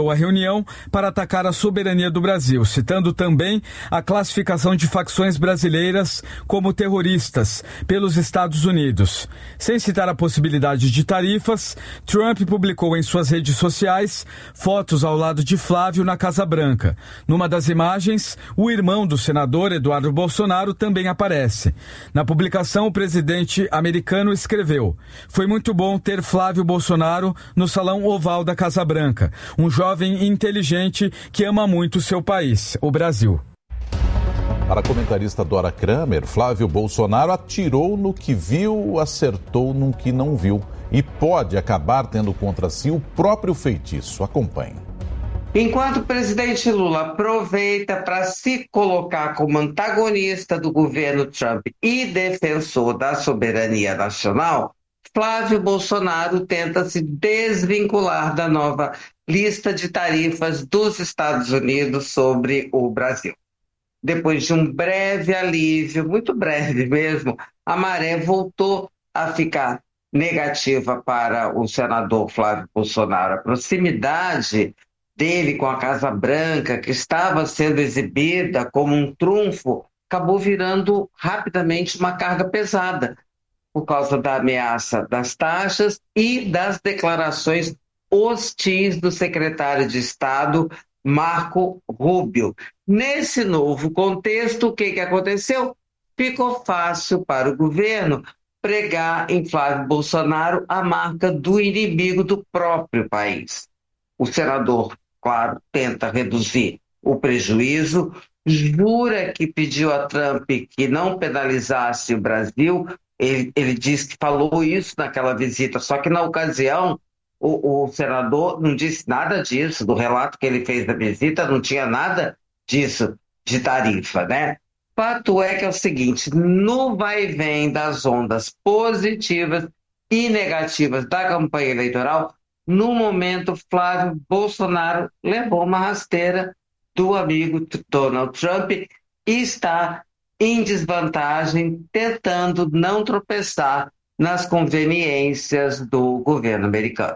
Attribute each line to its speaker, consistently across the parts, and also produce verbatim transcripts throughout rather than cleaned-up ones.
Speaker 1: a reunião para atacar a soberania do Brasil, citando também a classificação de facções brasileiras como terroristas pelos Estados Unidos. Sem citar a possibilidade de tarifas, Trump publicou em suas redes sociais fotos ao lado de Flávio na Casa Branca. Numa das imagens, o irmão do senador Eduardo Bolsonaro também aparece. Na publicação, o presidente americano escreveu: "Foi muito bom ter Flávio Bolsonaro no Salão Oval da Casa Branca, um jovem jovem inteligente que ama muito seu país, o Brasil."
Speaker 2: Para a comentarista Dora Kramer, Flávio Bolsonaro atirou no que viu, acertou no que não viu e pode acabar tendo contra si o próprio feitiço. Acompanhe.
Speaker 3: Enquanto o presidente Lula aproveita para se colocar como antagonista do governo Trump e defensor da soberania nacional, Flávio Bolsonaro tenta se desvincular da nova lista de tarifas dos Estados Unidos sobre o Brasil. Depois de um breve alívio, muito breve mesmo, a maré voltou a ficar negativa para o senador Flávio Bolsonaro. A proximidade dele com a Casa Branca, que estava sendo exibida como um trunfo, acabou virando rapidamente uma carga pesada, por causa da ameaça das taxas e das declarações hostis do secretário de Estado, Marco Rubio. Nesse novo contexto, o que, que aconteceu? Ficou fácil para o governo pregar em Flávio Bolsonaro a marca do inimigo do próprio país. O senador, claro, tenta reduzir o prejuízo, jura que pediu a Trump que não penalizasse o Brasil. Ele, ele disse que falou isso naquela visita, só que na ocasião o, o senador não disse nada disso. Do relato que ele fez da visita não tinha nada disso de tarifa, né? Fato é que é o seguinte, no vai e vem das ondas positivas e negativas da campanha eleitoral, no momento Flávio Bolsonaro levou uma rasteira do amigo Donald Trump e está em desvantagem, tentando não tropeçar nas conveniências do governo americano.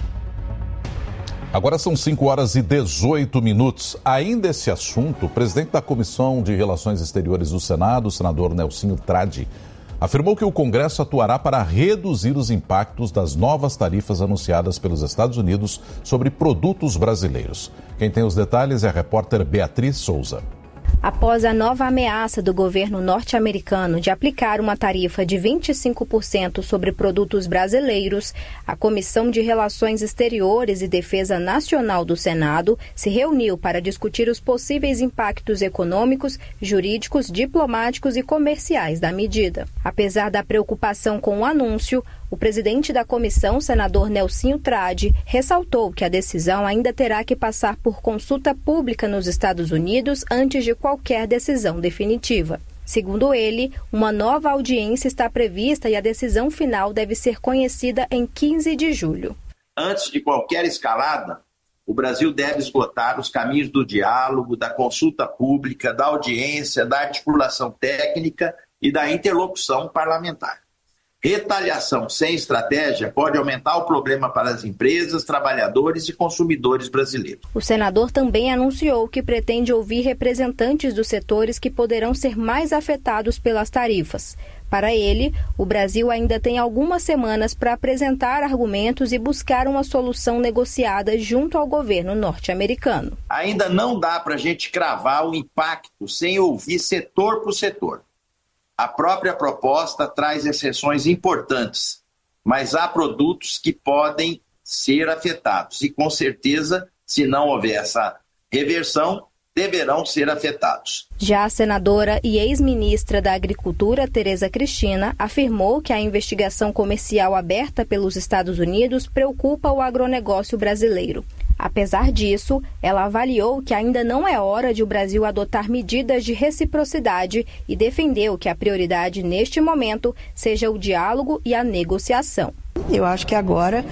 Speaker 2: Agora são cinco horas e dezoito minutos. Ainda esse assunto, o presidente da Comissão de Relações Exteriores do Senado, o senador Nelsinho Tradi, afirmou que o Congresso atuará para reduzir os impactos das novas tarifas anunciadas pelos Estados Unidos sobre produtos brasileiros. Quem tem os detalhes é a repórter Beatriz Souza.
Speaker 4: Após a nova ameaça do governo norte-americano de aplicar uma tarifa de vinte e cinco por cento sobre produtos brasileiros, a Comissão de Relações Exteriores e Defesa Nacional do Senado se reuniu para discutir os possíveis impactos econômicos, jurídicos, diplomáticos e comerciais da medida. Apesar da preocupação com o anúncio, o presidente da comissão, senador Nelsinho Tradi, ressaltou que a decisão ainda terá que passar por consulta pública nos Estados Unidos antes de qualquer decisão definitiva. Segundo ele, uma nova audiência está prevista e a decisão final deve ser conhecida em quinze de julho.
Speaker 5: Antes de qualquer escalada, o Brasil deve esgotar os caminhos do diálogo, da consulta pública, da audiência, da articulação técnica e da interlocução parlamentar. Retaliação sem estratégia pode aumentar o problema para as empresas, trabalhadores e consumidores brasileiros.
Speaker 4: O senador também anunciou que pretende ouvir representantes dos setores que poderão ser mais afetados pelas tarifas. Para ele, o Brasil ainda tem algumas semanas para apresentar argumentos e buscar uma solução negociada junto ao governo norte-americano.
Speaker 5: Ainda não dá para a gente cravar o impacto sem ouvir setor por setor. A própria proposta traz exceções importantes, mas há produtos que podem ser afetados e, com certeza, se não houver essa reversão, deverão ser afetados.
Speaker 4: Já a senadora e ex-ministra da Agricultura, Tereza Cristina, afirmou que a investigação comercial aberta pelos Estados Unidos preocupa o agronegócio brasileiro. Apesar disso, ela avaliou que ainda não é hora de o Brasil adotar medidas de reciprocidade e defendeu que a prioridade neste momento seja o diálogo e a negociação.
Speaker 6: Eu acho que agora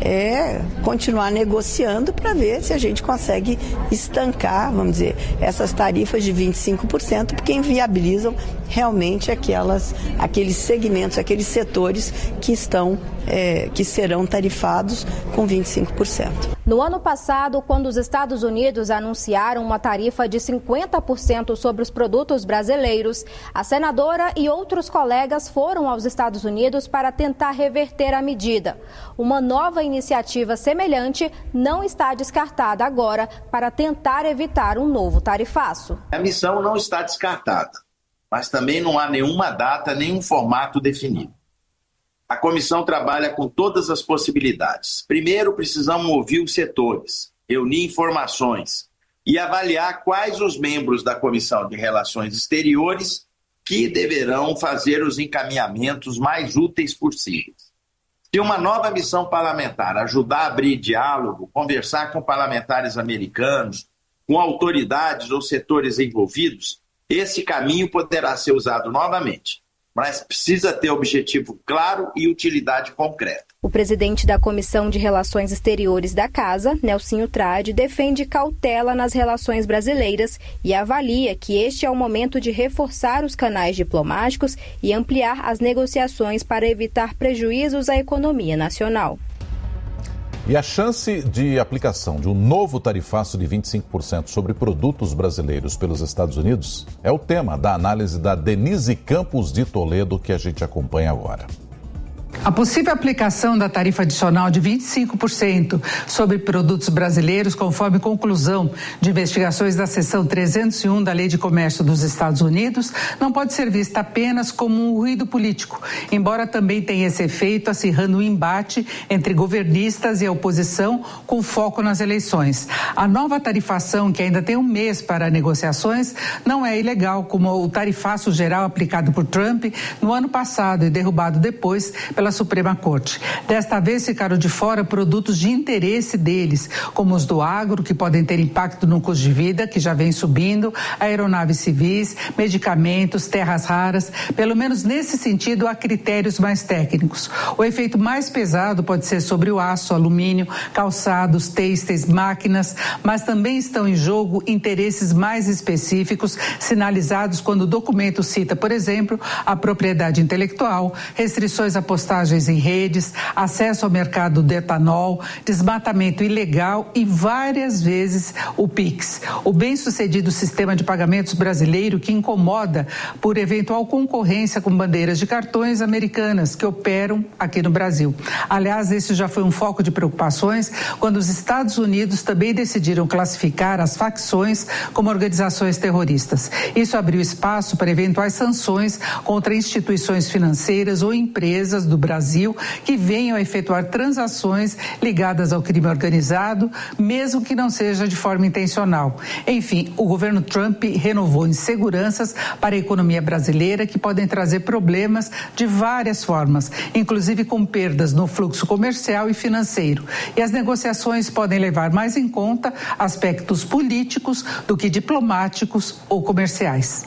Speaker 6: é continuar negociando para ver se a gente consegue estancar, vamos dizer, essas tarifas de vinte e cinco por cento, porque inviabilizam realmente aquelas, aqueles segmentos, aqueles setores que estão, é, que serão tarifados com vinte e cinco por cento.
Speaker 4: No ano passado, quando os Estados Unidos anunciaram uma tarifa de cinquenta por cento sobre os produtos brasileiros, a senadora e outros colegas foram aos Estados Unidos para tentar reverter a medida. Uma nova iniciativa semelhante não está descartada agora para tentar evitar um novo tarifaço.
Speaker 5: A missão não está descartada, mas também não há nenhuma data, nenhum formato definido. A comissão trabalha com todas as possibilidades. Primeiro, precisamos ouvir os setores, reunir informações e avaliar quais os membros da Comissão de Relações Exteriores que deverão fazer os encaminhamentos mais úteis possíveis. Se uma nova missão parlamentar ajudar a abrir diálogo, conversar com parlamentares americanos, com autoridades ou setores envolvidos, esse caminho poderá ser usado novamente. Mas precisa ter objetivo claro e utilidade concreta.
Speaker 4: O presidente da Comissão de Relações Exteriores da Casa, Nelsinho Trade, defende cautela nas relações brasileiras e avalia que este é o momento de reforçar os canais diplomáticos e ampliar as negociações para evitar prejuízos à economia nacional.
Speaker 2: E a chance de aplicação de um novo tarifaço de vinte e cinco por cento sobre produtos brasileiros pelos Estados Unidos é o tema da análise da Denise Campos de Toledo, que a gente acompanha agora.
Speaker 7: A possível aplicação da tarifa adicional de vinte e cinco por cento sobre produtos brasileiros, conforme conclusão de investigações da seção trezentos e um da Lei de Comércio dos Estados Unidos, não pode ser vista apenas como um ruído político, embora também tenha esse efeito acirrando o embate entre governistas e a oposição com foco nas eleições. A nova tarifação, que ainda tem um mês para negociações, não é ilegal, como o tarifaço geral aplicado por Trump no ano passado e derrubado depois pela Suprema Corte. Desta vez ficaram de fora produtos de interesse deles, como os do agro, que podem ter impacto no custo de vida, que já vem subindo, aeronaves civis, medicamentos, terras raras. Pelo menos nesse sentido, há critérios mais técnicos. O efeito mais pesado pode ser sobre o aço, alumínio, calçados, têxteis, máquinas, mas também estão em jogo interesses mais específicos, sinalizados quando o documento cita, por exemplo, a propriedade intelectual, restrições à postagem em redes, acesso ao mercado do etanol, desmatamento ilegal e várias vezes o Pix. O bem-sucedido sistema de pagamentos brasileiro que incomoda por eventual concorrência com bandeiras de cartões americanas que operam aqui no Brasil. Aliás, esse já foi um foco de preocupações quando os Estados Unidos também decidiram classificar as facções como organizações terroristas. Isso abriu espaço para eventuais sanções contra instituições financeiras ou empresas do Brasil que venham a efetuar transações ligadas ao crime organizado, mesmo que não seja de forma intencional. Enfim, o governo Trump renovou inseguranças para a economia brasileira que podem trazer problemas de várias formas, inclusive com perdas no fluxo comercial e financeiro. E as negociações podem levar mais em conta aspectos políticos do que diplomáticos ou comerciais.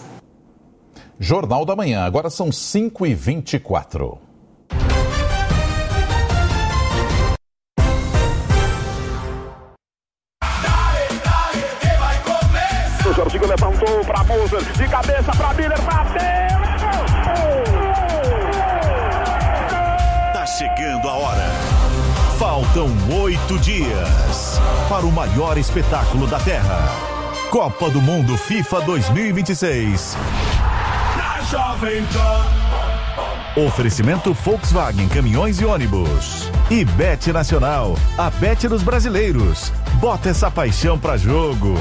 Speaker 2: Jornal da Manhã, agora são cinco e vinte e quatro.
Speaker 8: O Jorginho levantou para Moser, de cabeça para Miller, bateu!
Speaker 9: Tá chegando a hora. Faltam oito dias para o maior espetáculo da Terra. Copa do Mundo FIFA dois mil e vinte e seis. Na Jovem Pan. Oferecimento Volkswagen Caminhões e Ônibus. E Bet Nacional, a Bet dos brasileiros. Bota essa paixão pra jogo.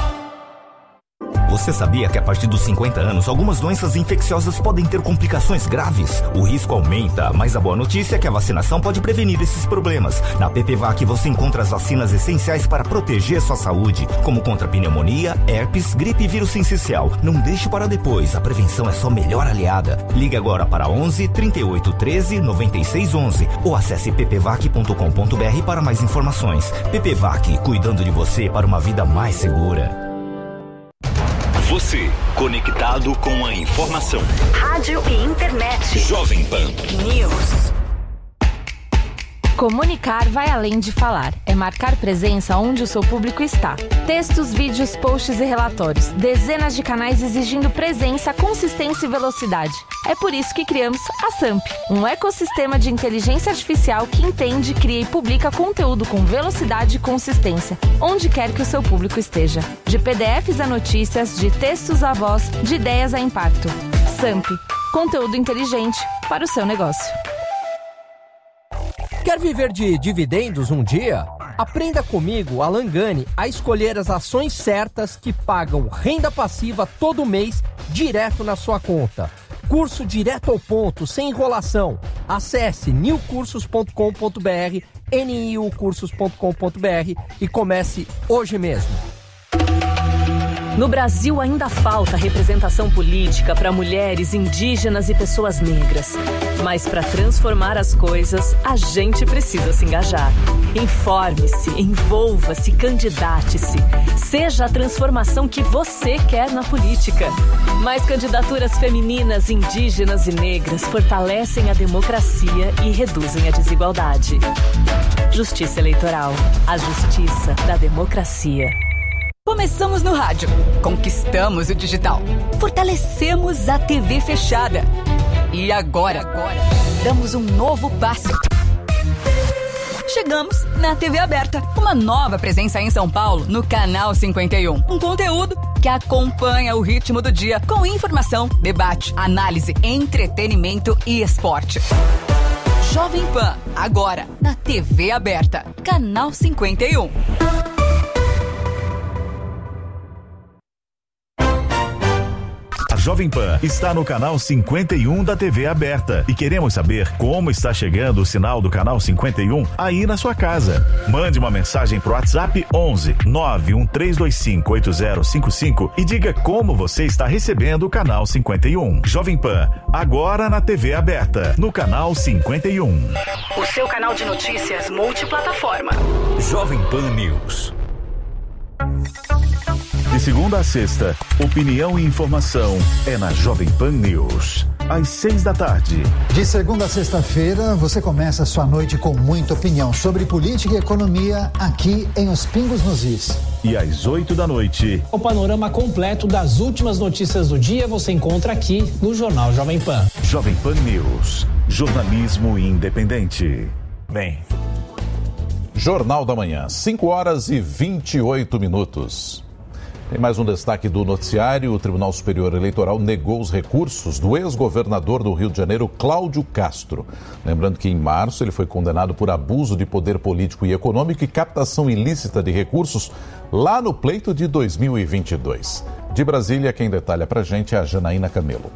Speaker 10: Você sabia que a partir dos cinquenta anos, algumas doenças infecciosas podem ter complicações graves? O risco aumenta, mas a boa notícia é que a vacinação pode prevenir esses problemas. Na P P V A C você encontra as vacinas essenciais para proteger sua saúde, como contra pneumonia, herpes, gripe e vírus sincicial. Não deixe para depois, a prevenção é sua melhor aliada. Ligue agora para onze, trinta e oito, treze, noventa e seis, onze ou acesse p p vac ponto com ponto b r para mais informações. P P V A C, cuidando de você para uma vida mais segura.
Speaker 9: Você, conectado com a informação.
Speaker 11: Rádio e internet.
Speaker 9: Jovem Pan
Speaker 11: News. Comunicar vai além de falar. É marcar presença onde o seu público está. Textos, vídeos, posts e relatórios. Dezenas de canais exigindo presença, consistência e velocidade. É por isso que criamos a Samp, um ecossistema de inteligência artificial que entende, cria e publica conteúdo com velocidade e consistência, onde quer que o seu público esteja. De P D Fs a notícias, de textos a voz, de ideias a impacto. Samp, conteúdo inteligente para o seu negócio.
Speaker 12: Quer viver de dividendos um dia? Aprenda comigo, Alan Gani, a escolher as ações certas que pagam renda passiva todo mês direto na sua conta. Curso direto ao ponto, sem enrolação. Acesse new cursos ponto com ponto b r, n i u cursos ponto com ponto b r e comece hoje mesmo.
Speaker 13: No Brasil ainda falta representação política para mulheres, indígenas e pessoas negras. Mas para transformar as coisas, a gente precisa se engajar. Informe-se, envolva-se, candidate-se. Seja a transformação que você quer na política. Mais candidaturas femininas, indígenas e negras fortalecem a democracia e reduzem a desigualdade. Justiça Eleitoral. A justiça da democracia.
Speaker 14: Começamos no rádio, conquistamos o digital, fortalecemos a T V fechada. E agora, agora, damos um novo passo. Chegamos na T V aberta, uma nova presença em São Paulo, no Canal cinquenta e um. Um conteúdo que acompanha o ritmo do dia, com informação, debate, análise, entretenimento e esporte. Jovem Pan, agora, na T V aberta, Canal cinquenta e um.
Speaker 9: A Jovem Pan está no canal cinquenta e um da T V aberta e queremos saber como está chegando o sinal do canal cinquenta e um aí na sua casa. Mande uma mensagem pro WhatsApp onze nove um três dois cinco oito zero cinco cinco e diga como você está recebendo o canal cinquenta e um. Jovem Pan, agora na T V aberta, no canal cinquenta e um.
Speaker 14: O seu canal de notícias multiplataforma.
Speaker 9: Jovem Pan News. De segunda a sexta, opinião e informação é na Jovem Pan News, às seis da tarde.
Speaker 15: De segunda a sexta-feira, você começa a sua noite com muita opinião sobre política e economia aqui em Os Pingos nos Is.
Speaker 9: E às oito da noite...
Speaker 16: O panorama completo das últimas notícias do dia você encontra aqui no Jornal Jovem Pan.
Speaker 9: Jovem Pan News, jornalismo independente.
Speaker 2: Bem... Jornal da Manhã, cinco horas e vinte e oito minutos. Tem mais um destaque do noticiário. O Tribunal Superior Eleitoral negou os recursos do ex-governador do Rio de Janeiro, Cláudio Castro. Lembrando que em março ele foi condenado por abuso de poder político e econômico e captação ilícita de recursos lá no pleito de dois mil e vinte e dois. De Brasília, quem detalha pra gente é a Janaína Camelo.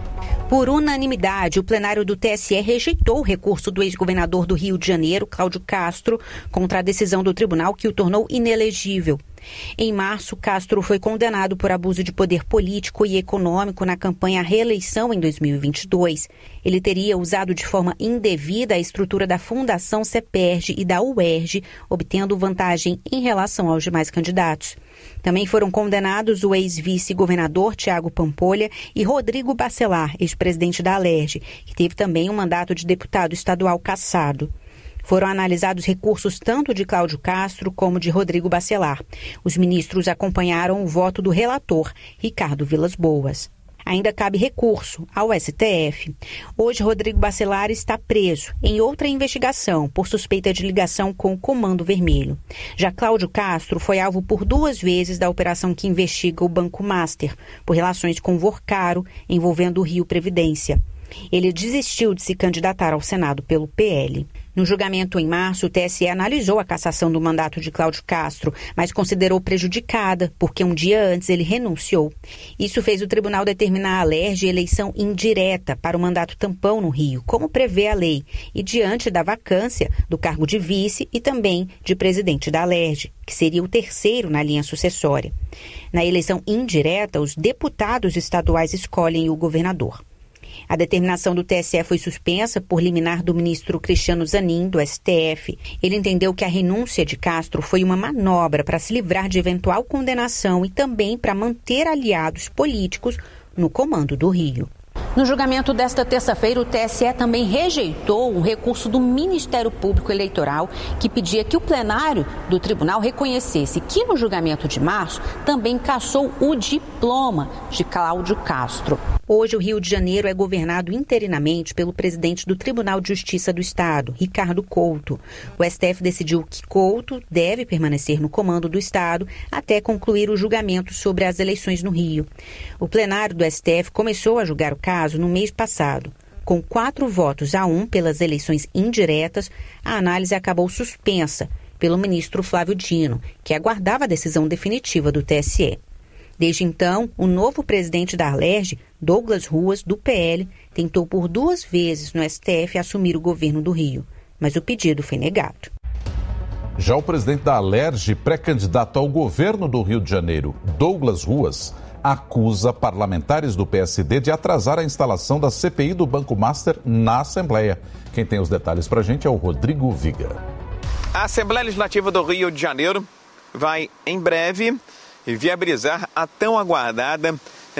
Speaker 17: Por unanimidade, o plenário do T S E rejeitou o recurso do ex-governador do Rio de Janeiro, Cláudio Castro, contra a decisão do tribunal que o tornou inelegível. Em março, Castro foi condenado por abuso de poder político e econômico na campanha à reeleição em dois mil e vinte e dois. Ele teria usado de forma indevida a estrutura da Fundação CEPERJ e da U E R J, obtendo vantagem em relação aos demais candidatos. Também foram condenados o ex-vice-governador Tiago Pampolha e Rodrigo Bacelar, ex-presidente da Alerj, que teve também um mandato de deputado estadual cassado. Foram analisados recursos tanto de Cláudio Castro como de Rodrigo Bacelar. Os ministros acompanharam o voto do relator, Ricardo Vilas Boas. Ainda cabe recurso ao S T F. Hoje, Rodrigo Bacelar está preso em outra investigação por suspeita de ligação com o Comando Vermelho. Já Cláudio Castro foi alvo por duas vezes da operação que investiga o Banco Master, por relações com Vorcaro, envolvendo o Rio Previdência. Ele desistiu de se candidatar ao Senado pelo P L. No julgamento em março, o T S E analisou a cassação do mandato de Cláudio Castro, mas considerou prejudicada, porque um dia antes ele renunciou. Isso fez o tribunal determinar a Alerj eleição indireta para o mandato tampão no Rio, como prevê a lei, e diante da vacância do cargo de vice e também de presidente da Alerj, que seria o terceiro na linha sucessória. Na eleição indireta, os deputados estaduais escolhem o governador. A determinação do T S E foi suspensa por liminar do ministro Cristiano Zanin, do S T F. Ele entendeu que a renúncia de Castro foi uma manobra para se livrar de eventual condenação e também para manter aliados políticos no comando do Rio. No julgamento desta terça-feira, o T S E também rejeitou um recurso do Ministério Público Eleitoral que pedia que o plenário do tribunal reconhecesse que no julgamento de março também cassou o diploma de Cláudio Castro. Hoje, o Rio de Janeiro é governado interinamente pelo presidente do Tribunal de Justiça do Estado, Ricardo Couto. O S T F decidiu que Couto deve permanecer no comando do Estado até concluir o julgamento sobre as eleições no Rio. O plenário do S T F começou a julgar o caso no mês passado. Com quatro votos a um pelas eleições indiretas, a análise acabou suspensa pelo ministro Flávio Dino, que aguardava a decisão definitiva do T S E. Desde então, o novo presidente da Alerj, Douglas Ruas, do P L, tentou por duas vezes no S T F assumir o governo do Rio, mas o pedido foi negado.
Speaker 2: Já o presidente da Alerj, pré-candidato ao governo do Rio de Janeiro, Douglas Ruas, acusa parlamentares do P S D de atrasar a instalação da C P I do Banco Master na Assembleia. Quem tem os detalhes para a gente é o Rodrigo Viga.
Speaker 18: A Assembleia Legislativa do Rio de Janeiro vai, em breve, viabilizar a tão aguardada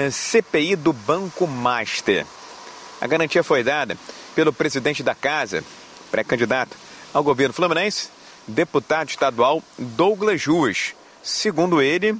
Speaker 18: C P I do Banco Master. A garantia foi dada pelo presidente da Casa, pré-candidato ao governo fluminense, deputado estadual Douglas Ruas. Segundo ele,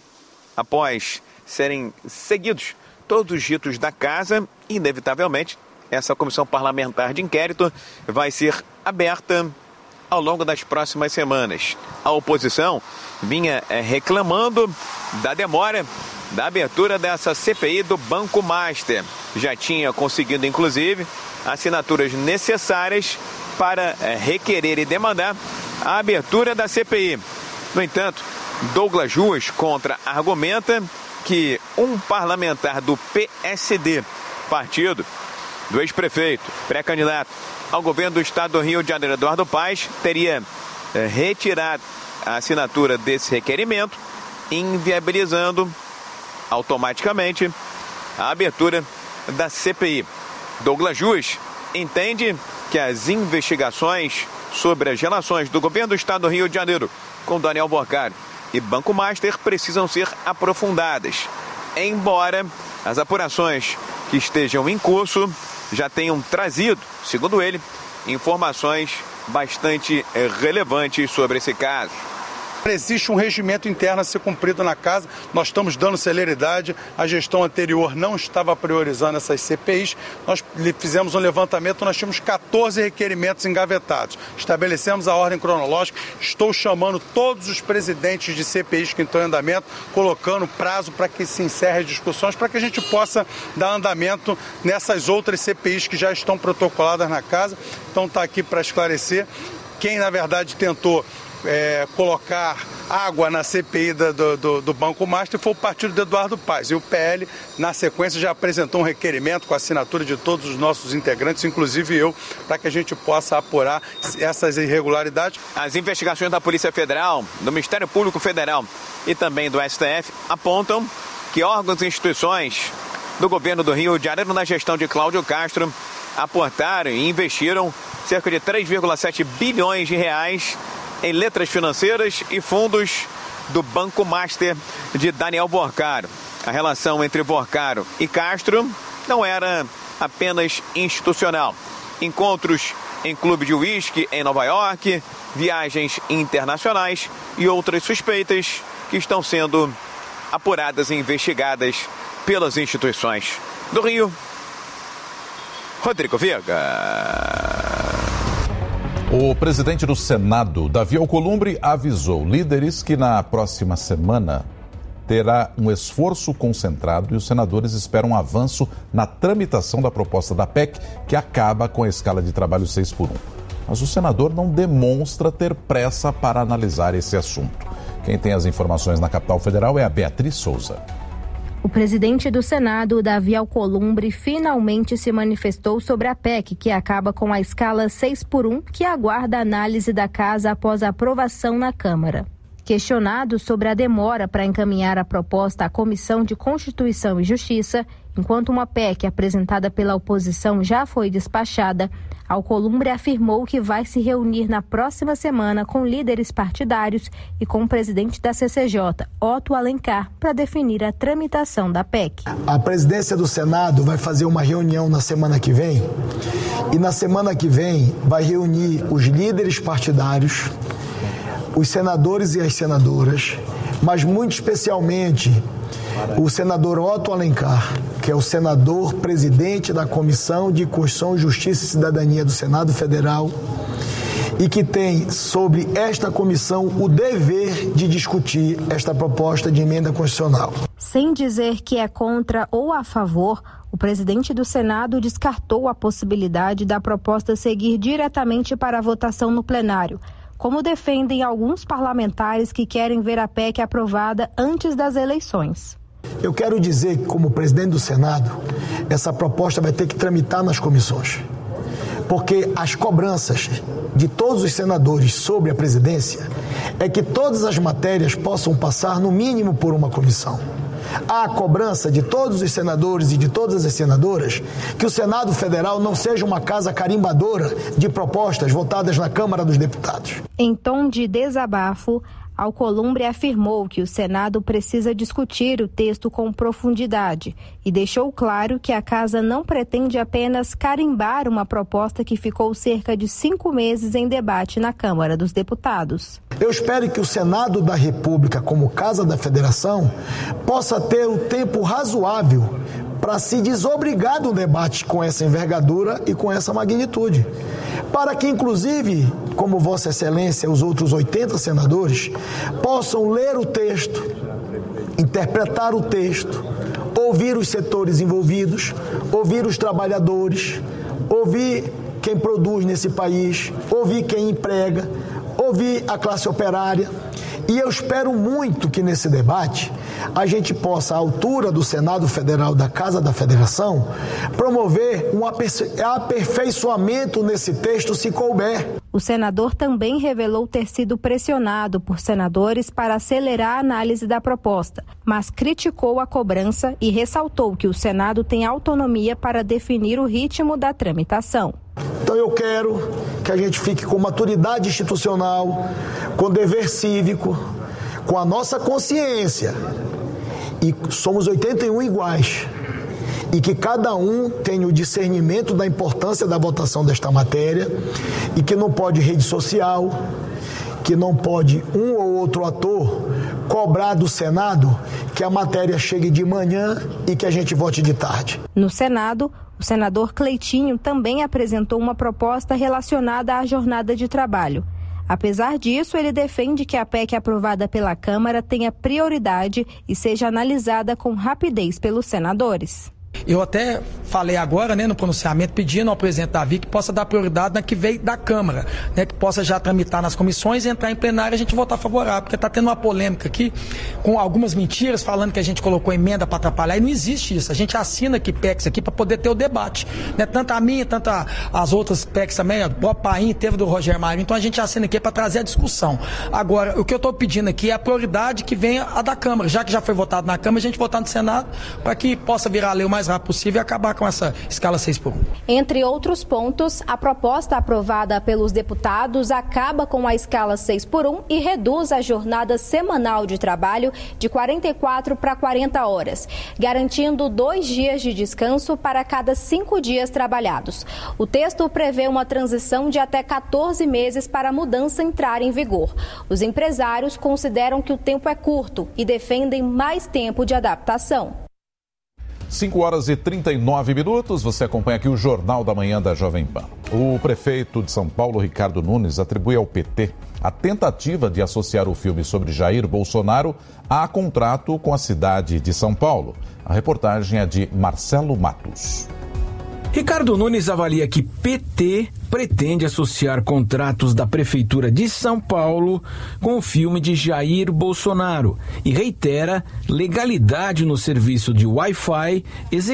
Speaker 18: após serem seguidos todos os ritos da Casa, inevitavelmente, essa comissão parlamentar de inquérito vai ser aberta ao longo das próximas semanas. A oposição vinha é, reclamando da demora da abertura dessa C P I do Banco Master. Já tinha conseguido, inclusive, assinaturas necessárias para é, requerer e demandar a abertura da C P I. No entanto, Douglas Ruas contra-argumenta que um parlamentar do P S D, partido do ex-prefeito, pré-candidato ao governo do estado do Rio de Janeiro, Eduardo Paes, teria eh, retirado a assinatura desse requerimento, inviabilizando automaticamente a abertura da C P I. Douglas Ruas entende que as investigações sobre as relações do governo do estado do Rio de Janeiro com Daniel Borcari e Banco Master precisam ser aprofundadas, embora as apurações que estejam em curso já tenham trazido, segundo ele, informações bastante relevantes sobre esse caso.
Speaker 19: Existe um regimento interno a ser cumprido na casa, nós estamos dando celeridade, a gestão anterior não estava priorizando essas C P Is, nós fizemos um levantamento, nós tínhamos quatorze requerimentos engavetados, estabelecemos a ordem cronológica, estou chamando todos os presidentes de C P Is que estão em andamento, colocando prazo para que se encerre as discussões, para que a gente possa dar andamento nessas outras C P Is que já estão protocoladas na casa. Então está aqui para esclarecer, quem na verdade tentou É, colocar água na C P I da, do, do, do Banco Master foi o partido de Eduardo Paes. E o P L, na sequência, já apresentou um requerimento com a assinatura de todos os nossos integrantes, inclusive eu, para que a gente possa apurar essas irregularidades.
Speaker 18: As investigações da Polícia Federal, do Ministério Público Federal e também do S T F apontam que órgãos e instituições do governo do Rio de Janeiro, na gestão de Cláudio Castro, aportaram e investiram cerca de três vírgula sete bilhões de reais em letras financeiras e fundos do Banco Master de Daniel Borcari. A relação entre Borcari e Castro não era apenas institucional. Encontros em clube de uísque em Nova York, viagens internacionais e outras suspeitas que estão sendo apuradas e investigadas pelas instituições do Rio. Rodrigo Viga.
Speaker 2: O presidente do Senado, Davi Alcolumbre, avisou líderes que na próxima semana terá um esforço concentrado e os senadores esperam um avanço na tramitação da proposta da P E C, que acaba com a escala de trabalho seis por um. Mas o senador não demonstra ter pressa para analisar esse assunto. Quem tem as informações na capital federal é a Beatriz Souza.
Speaker 4: O presidente do Senado, Davi Alcolumbre, finalmente se manifestou sobre a P E C, que acaba com a escala seis por um, que aguarda a análise da casa após a aprovação na Câmara. Questionado sobre a demora para encaminhar a proposta à Comissão de Constituição e Justiça, enquanto uma P E C apresentada pela oposição já foi despachada, Alcolumbre afirmou que vai se reunir na próxima semana com líderes partidários e com o presidente da C C J, Otto Alencar, para definir a tramitação da P E C.
Speaker 20: A presidência do Senado vai fazer uma reunião na semana que vem e na semana que vem vai reunir os líderes partidários, os senadores e as senadoras, mas muito especialmente o senador Otto Alencar, que é o senador presidente da Comissão de Constituição, Justiça e Cidadania do Senado Federal e que tem sobre esta comissão o dever de discutir esta proposta de emenda constitucional.
Speaker 4: Sem dizer que é contra ou a favor, o presidente do Senado descartou a possibilidade da proposta seguir diretamente para a votação no plenário, como defendem alguns parlamentares que querem ver a P E C aprovada antes das eleições.
Speaker 20: Eu quero dizer que, como presidente do Senado, essa proposta vai ter que tramitar nas comissões, porque as cobranças de todos os senadores sobre a presidência é que todas as matérias possam passar, no mínimo, por uma comissão. Há a cobrança de todos os senadores e de todas as senadoras que o Senado Federal não seja uma casa carimbadora de propostas votadas na Câmara dos Deputados.
Speaker 4: Em tom de desabafo, Alcolumbre afirmou que o Senado precisa discutir o texto com profundidade e deixou claro que a casa não pretende apenas carimbar uma proposta que ficou cerca de cinco meses em debate na Câmara dos Deputados.
Speaker 20: Eu espero que o Senado da República, como Casa da Federação, possa ter o tempo razoável para se desobrigar do debate com essa envergadura e com essa magnitude. Para que, inclusive, como Vossa Excelência e os outros oitenta senadores, possam ler o texto, interpretar o texto, ouvir os setores envolvidos, ouvir os trabalhadores, ouvir quem produz nesse país, ouvir quem emprega, ouvir a classe operária. E eu espero muito que nesse debate a gente possa, à altura do Senado Federal, da Casa da Federação, promover um aperfeiçoamento nesse texto, se couber.
Speaker 4: O senador também revelou ter sido pressionado por senadores para acelerar a análise da proposta, mas criticou a cobrança e ressaltou que o Senado tem autonomia para definir o ritmo da tramitação.
Speaker 20: Então eu quero que a gente fique com maturidade institucional, com dever cívico, com a nossa consciência. E somos oitenta e um iguais. E que cada um tenha o discernimento da importância da votação desta matéria e que não pode rede social, que não pode um ou outro ator cobrar do Senado que a matéria chegue de manhã e que a gente vote de tarde.
Speaker 4: No Senado, o senador Cleitinho também apresentou uma proposta relacionada à jornada de trabalho. Apesar disso, ele defende que a P E C aprovada pela Câmara tenha prioridade e seja analisada com rapidez pelos senadores.
Speaker 21: Eu até falei agora, né, no pronunciamento, pedindo ao presidente Davi que possa dar prioridade na que veio da Câmara, né, que possa já tramitar nas comissões e entrar em plenário e a gente votar favorável, porque está tendo uma polêmica aqui com algumas mentiras, falando que a gente colocou emenda para atrapalhar, e não existe isso. A gente assina aqui P E Cs aqui para poder ter o debate, né, tanto a minha, tanto a, as outras P E Cs também, o Bob Paim, teve do Rogério Marinho, então a gente assina aqui para trazer a discussão. Agora, o que eu estou pedindo aqui é a prioridade que venha a da Câmara, já que já foi votado na Câmara, a gente votar no Senado, para que possa virar a lei o mais rápido possível e acabar com essa escala seis por um.
Speaker 4: Entre outros pontos, a proposta aprovada pelos deputados acaba com a escala seis por um e reduz a jornada semanal de trabalho de quarenta e quatro para quarenta horas, garantindo dois dias de descanso para cada cinco dias trabalhados. O texto prevê uma transição de até quatorze meses para a mudança entrar em vigor. Os empresários consideram que o tempo é curto e defendem mais tempo de adaptação.
Speaker 2: cinco horas e trinta e nove minutos, você acompanha aqui o Jornal da Manhã da Jovem Pan. O prefeito de São Paulo, Ricardo Nunes, atribui ao P T a tentativa de associar o filme sobre Jair Bolsonaro a contrato com a cidade de São Paulo. A reportagem é de Marcelo Matos.
Speaker 22: Ricardo Nunes avalia que P T pretende associar contratos da Prefeitura de São Paulo com o filme de Jair Bolsonaro e reitera legalidade no serviço de Wi-Fi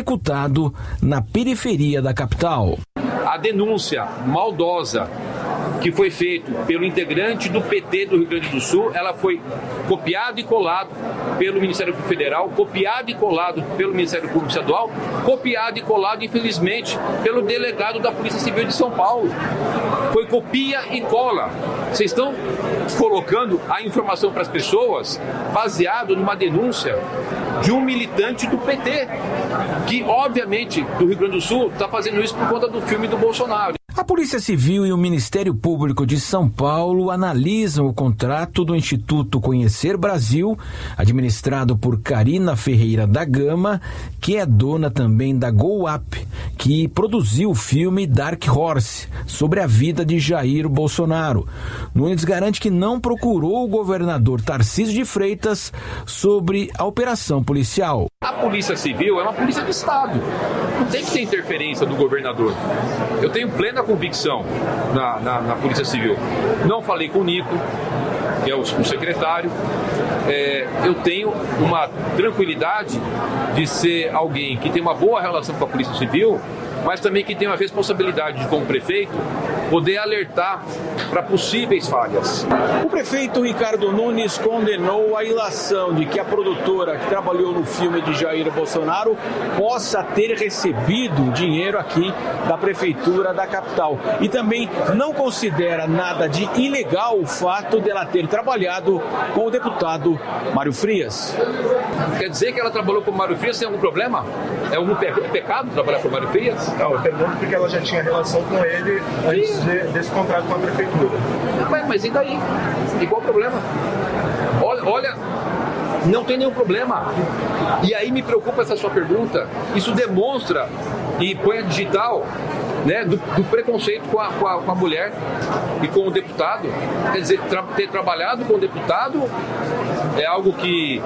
Speaker 22: executado na periferia da capital.
Speaker 23: A denúncia maldosa
Speaker 1: que foi feito pelo integrante do P T do Rio Grande do Sul, ela foi copiada e colado pelo Ministério Público Federal, copiado e colado pelo Ministério Público Estadual, copiado e colado, infelizmente, pelo delegado da Polícia Civil de São Paulo. Foi copia e cola. Vocês estão colocando a informação para as pessoas baseado numa denúncia de um militante do P T, que, obviamente, do Rio Grande do Sul, está fazendo isso por conta do filme do Bolsonaro.
Speaker 22: A Polícia Civil e o Ministério Público de São Paulo analisam o contrato do Instituto Conhecer Brasil, administrado por Karina Ferreira da Gama, que é dona também da Go Up, que produziu o filme Dark Horse, sobre a vida de Jair Bolsonaro. Nunes garante que não procurou o governador Tarcísio de Freitas sobre a operação policial.
Speaker 1: A Polícia Civil é uma polícia de Estado. Não tem que ter interferência do governador. Eu tenho plena convicção na, na, na Polícia Civil. Não falei com o Nico, que é o, o secretário. É, eu tenho uma tranquilidade de ser alguém que tem uma boa relação com a Polícia Civil, mas também que tem uma responsabilidade de, como prefeito, poder alertar para possíveis falhas.
Speaker 22: O prefeito Ricardo Nunes condenou a ilação de que a produtora que trabalhou no filme de Jair Bolsonaro possa ter recebido dinheiro aqui da prefeitura da capital. E também não considera nada de ilegal o fato dela ter trabalhado com o deputado Mário Frias.
Speaker 1: Quer dizer que ela trabalhou com o Mário Frias, tem algum problema? É algum pe- pecado trabalhar com o Mário Frias?
Speaker 3: Não, eu pergunto porque ela já tinha relação com ele antes de, desse contrato com a prefeitura.
Speaker 1: Mas, mas e daí? E qual o problema? Olha, olha, não tem nenhum problema. E aí me preocupa essa sua pergunta. Isso demonstra, e põe a digital, né, do, do preconceito com a, com, a, com a mulher e com o deputado. Quer dizer, tra- ter trabalhado com o deputado é algo que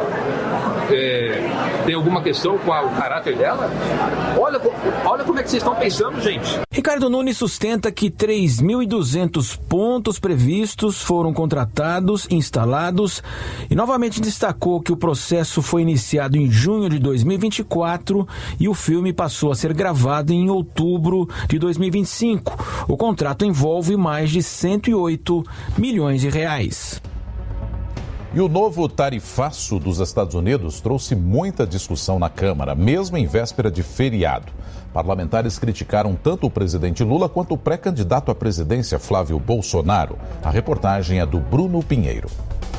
Speaker 1: é, tem alguma questão com a, o caráter dela? Olha, olha como é que vocês estão pensando, gente.
Speaker 22: Ricardo Nunes sustenta que três mil e duzentos pontos previstos foram contratados, instalados e novamente destacou que o processo foi iniciado em junho de dois mil e vinte e quatro e o filme passou a ser gravado em outubro de dois mil e vinte e cinco. O contrato envolve mais de cento e oito milhões de reais.
Speaker 2: E o novo tarifaço dos Estados Unidos trouxe muita discussão na Câmara, mesmo em véspera de feriado. Parlamentares criticaram tanto o presidente Lula quanto o pré-candidato à presidência Flávio Bolsonaro. A reportagem é do Bruno Pinheiro.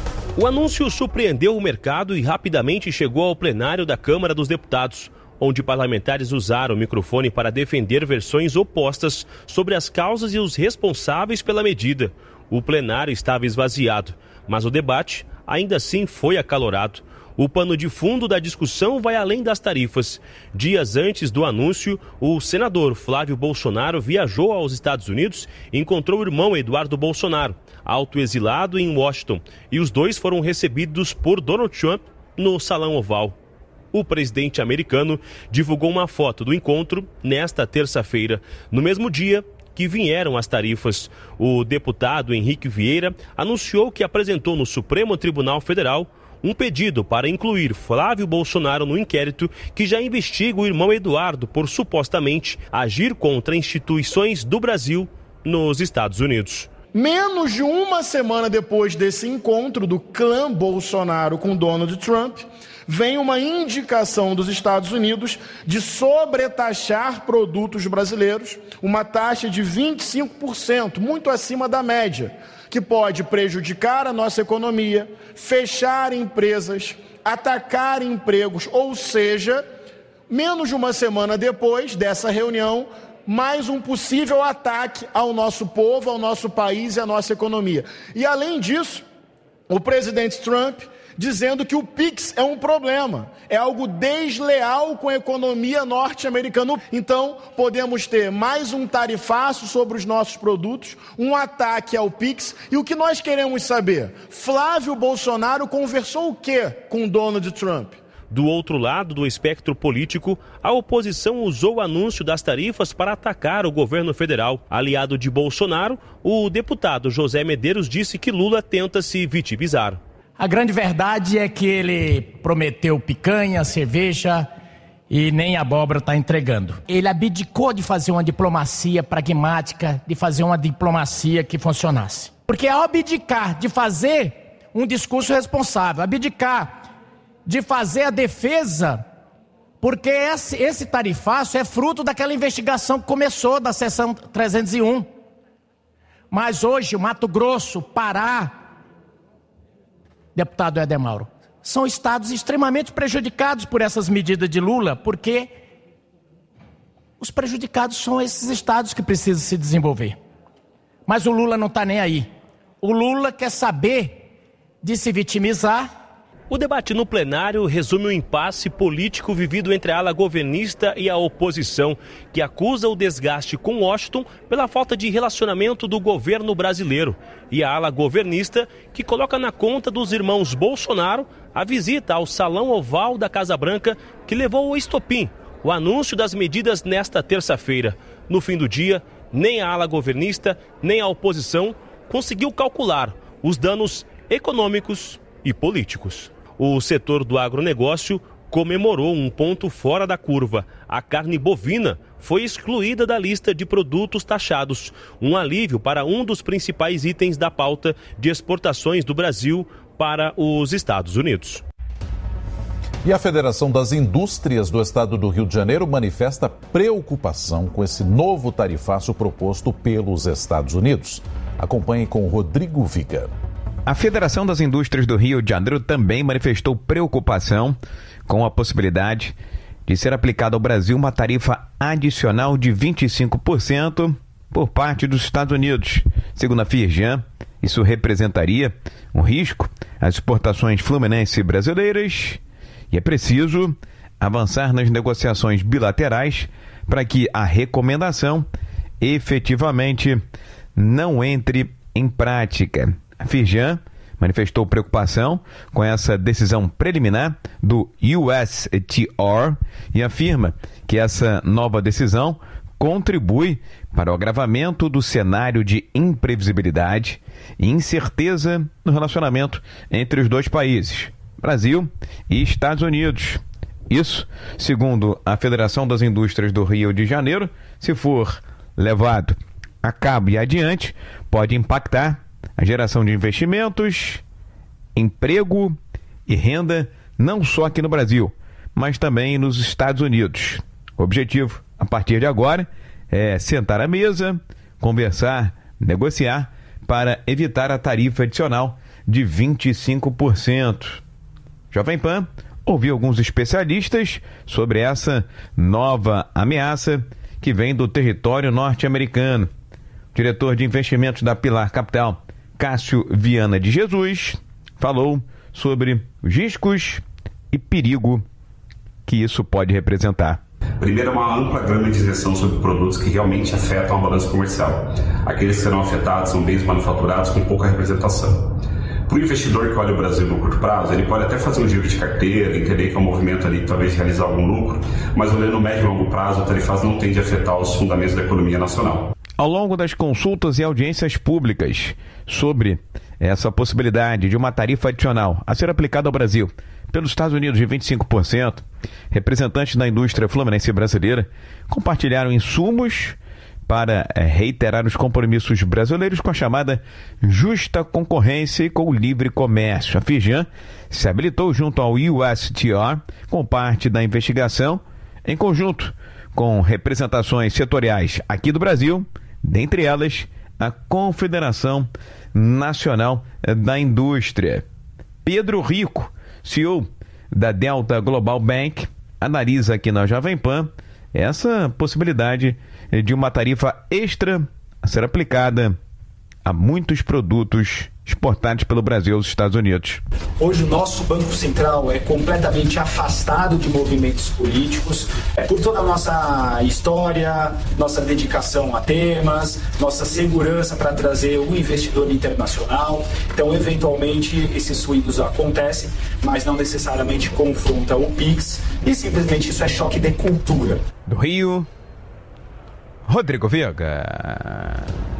Speaker 23: O anúncio surpreendeu o mercado e rapidamente chegou ao plenário da Câmara dos Deputados, onde parlamentares usaram o microfone para defender versões opostas sobre as causas e os responsáveis pela medida. O plenário estava esvaziado, mas o debate ainda assim foi acalorado. O pano de fundo da discussão vai além das tarifas. Dias antes do anúncio, o senador Flávio Bolsonaro viajou aos Estados Unidos e encontrou o irmão Eduardo Bolsonaro, autoexilado em Washington, e os dois foram recebidos por Donald Trump no Salão Oval. O presidente americano divulgou uma foto do encontro nesta terça-feira, no mesmo dia que vieram as tarifas. O deputado Henrique Vieira anunciou que apresentou no Supremo Tribunal Federal um pedido para incluir Flávio Bolsonaro no inquérito que já investiga o irmão Eduardo por supostamente agir contra instituições do Brasil nos Estados Unidos.
Speaker 24: Menos de uma semana depois desse encontro do clã Bolsonaro com Donald Trump, vem uma indicação dos Estados Unidos de sobretaxar produtos brasileiros, uma taxa de vinte e cinco por cento, muito acima da média, que pode prejudicar a nossa economia, fechar empresas, atacar empregos, ou seja, menos de uma semana depois dessa reunião, mais um possível ataque ao nosso povo, ao nosso país e à nossa economia. E além disso, o presidente Trump dizendo que o Pix é um problema, é algo desleal com a economia norte-americana. Então, podemos ter mais um tarifaço sobre os nossos produtos, um ataque ao Pix. E o que nós queremos saber? Flávio Bolsonaro conversou o quê com Donald Trump?
Speaker 23: Do outro lado do espectro político, a oposição usou o anúncio das tarifas para atacar o governo federal. Aliado de Bolsonaro, o deputado José Medeiros disse que Lula tenta se vitimizar.
Speaker 25: A grande verdade é que ele prometeu picanha, cerveja
Speaker 5: e nem a abóbora está entregando. Ele abdicou de fazer uma diplomacia pragmática, de fazer uma diplomacia que funcionasse. Porque ao abdicar de fazer um discurso responsável, abdicar de fazer a defesa, porque esse, esse tarifaço é fruto daquela investigação que começou da seção trezentos e um. Mas hoje, Mato Grosso, Pará, deputado Edemauro, são estados extremamente prejudicados por essas medidas de Lula, porque os prejudicados são esses estados que precisam se desenvolver. Mas o Lula não está nem aí. O Lula quer saber de se vitimizar.
Speaker 23: O debate no plenário resume o impasse político vivido entre a ala governista e a oposição, que acusa o desgaste com Washington pela falta de relacionamento do governo brasileiro, e a ala governista, que coloca na conta dos irmãos Bolsonaro a visita ao Salão Oval da Casa Branca, que levou ao estopim, o anúncio das medidas nesta terça-feira. No fim do dia, nem a ala governista, nem a oposição conseguiu calcular os danos econômicos e políticos. O setor do agronegócio comemorou um ponto fora da curva. A carne bovina foi excluída da lista de produtos taxados, um alívio para um dos principais itens da pauta de exportações do Brasil para os Estados Unidos.
Speaker 2: E a Federação das Indústrias do Estado do Rio de Janeiro manifesta preocupação com esse novo tarifaço proposto pelos Estados Unidos. Acompanhe com Rodrigo Viga.
Speaker 6: A Federação das Indústrias do Rio de Janeiro também manifestou preocupação com a possibilidade de ser aplicada ao Brasil uma tarifa adicional de vinte e cinco por cento por parte dos Estados Unidos. Segundo a Firjan, isso representaria um risco às exportações fluminenses brasileiras e é preciso avançar nas negociações bilaterais para que a recomendação efetivamente não entre em prática. A Firjan manifestou preocupação com essa decisão preliminar do U S T R e afirma que essa nova decisão contribui para o agravamento do cenário de imprevisibilidade e incerteza no relacionamento entre os dois países, Brasil e Estados Unidos. Isso, segundo a Federação das Indústrias do Rio de Janeiro, se for levado a cabo e adiante, pode impactar a geração de investimentos, emprego e renda, não só aqui no Brasil, mas também nos Estados Unidos. O objetivo, a partir de agora, é sentar à mesa, conversar, negociar para evitar a tarifa adicional de vinte e cinco por cento. Jovem Pan ouviu alguns especialistas sobre essa nova ameaça que vem do território norte-americano. O diretor de investimentos da Pilar Capital, Cássio Viana de Jesus, falou sobre os riscos e perigo que isso pode representar.
Speaker 7: Primeiro, é uma ampla gama de isenção sobre produtos que realmente afetam a balança comercial. Aqueles que serão afetados são bens manufaturados com pouca representação. Para o investidor que olha o Brasil no curto prazo, ele pode até fazer um giro de carteira, entender que é um movimento ali, talvez realizar algum lucro, mas olhando no médio e longo prazo, a tarifa não tende a afetar os fundamentos da economia nacional.
Speaker 6: Ao longo das consultas e audiências públicas sobre essa possibilidade de uma tarifa adicional a ser aplicada ao Brasil pelos Estados Unidos de vinte e cinco por cento, representantes da indústria fluminense brasileira compartilharam insumos para é, reiterar os compromissos brasileiros com a chamada justa concorrência e com o livre comércio. A Firjan se habilitou junto ao U S T R com parte da investigação, em conjunto com representações setoriais aqui do Brasil, dentre elas a Confederação Nacional da Indústria. Pedro Rico, C E O da Delta Global Bank, analisa aqui na Jovem Pan essa possibilidade de uma tarifa extra a ser aplicada a muitos produtos exportados pelo Brasil aos Estados Unidos.
Speaker 8: Hoje o nosso Banco Central é completamente afastado de movimentos políticos, é por toda a nossa história, nossa dedicação a temas, nossa segurança para trazer o investidor internacional. Então, eventualmente, esses ruídos acontecem, mas não necessariamente confrontam o Pix, e simplesmente isso é choque de cultura.
Speaker 6: Do Rio, Rodrigo Viga.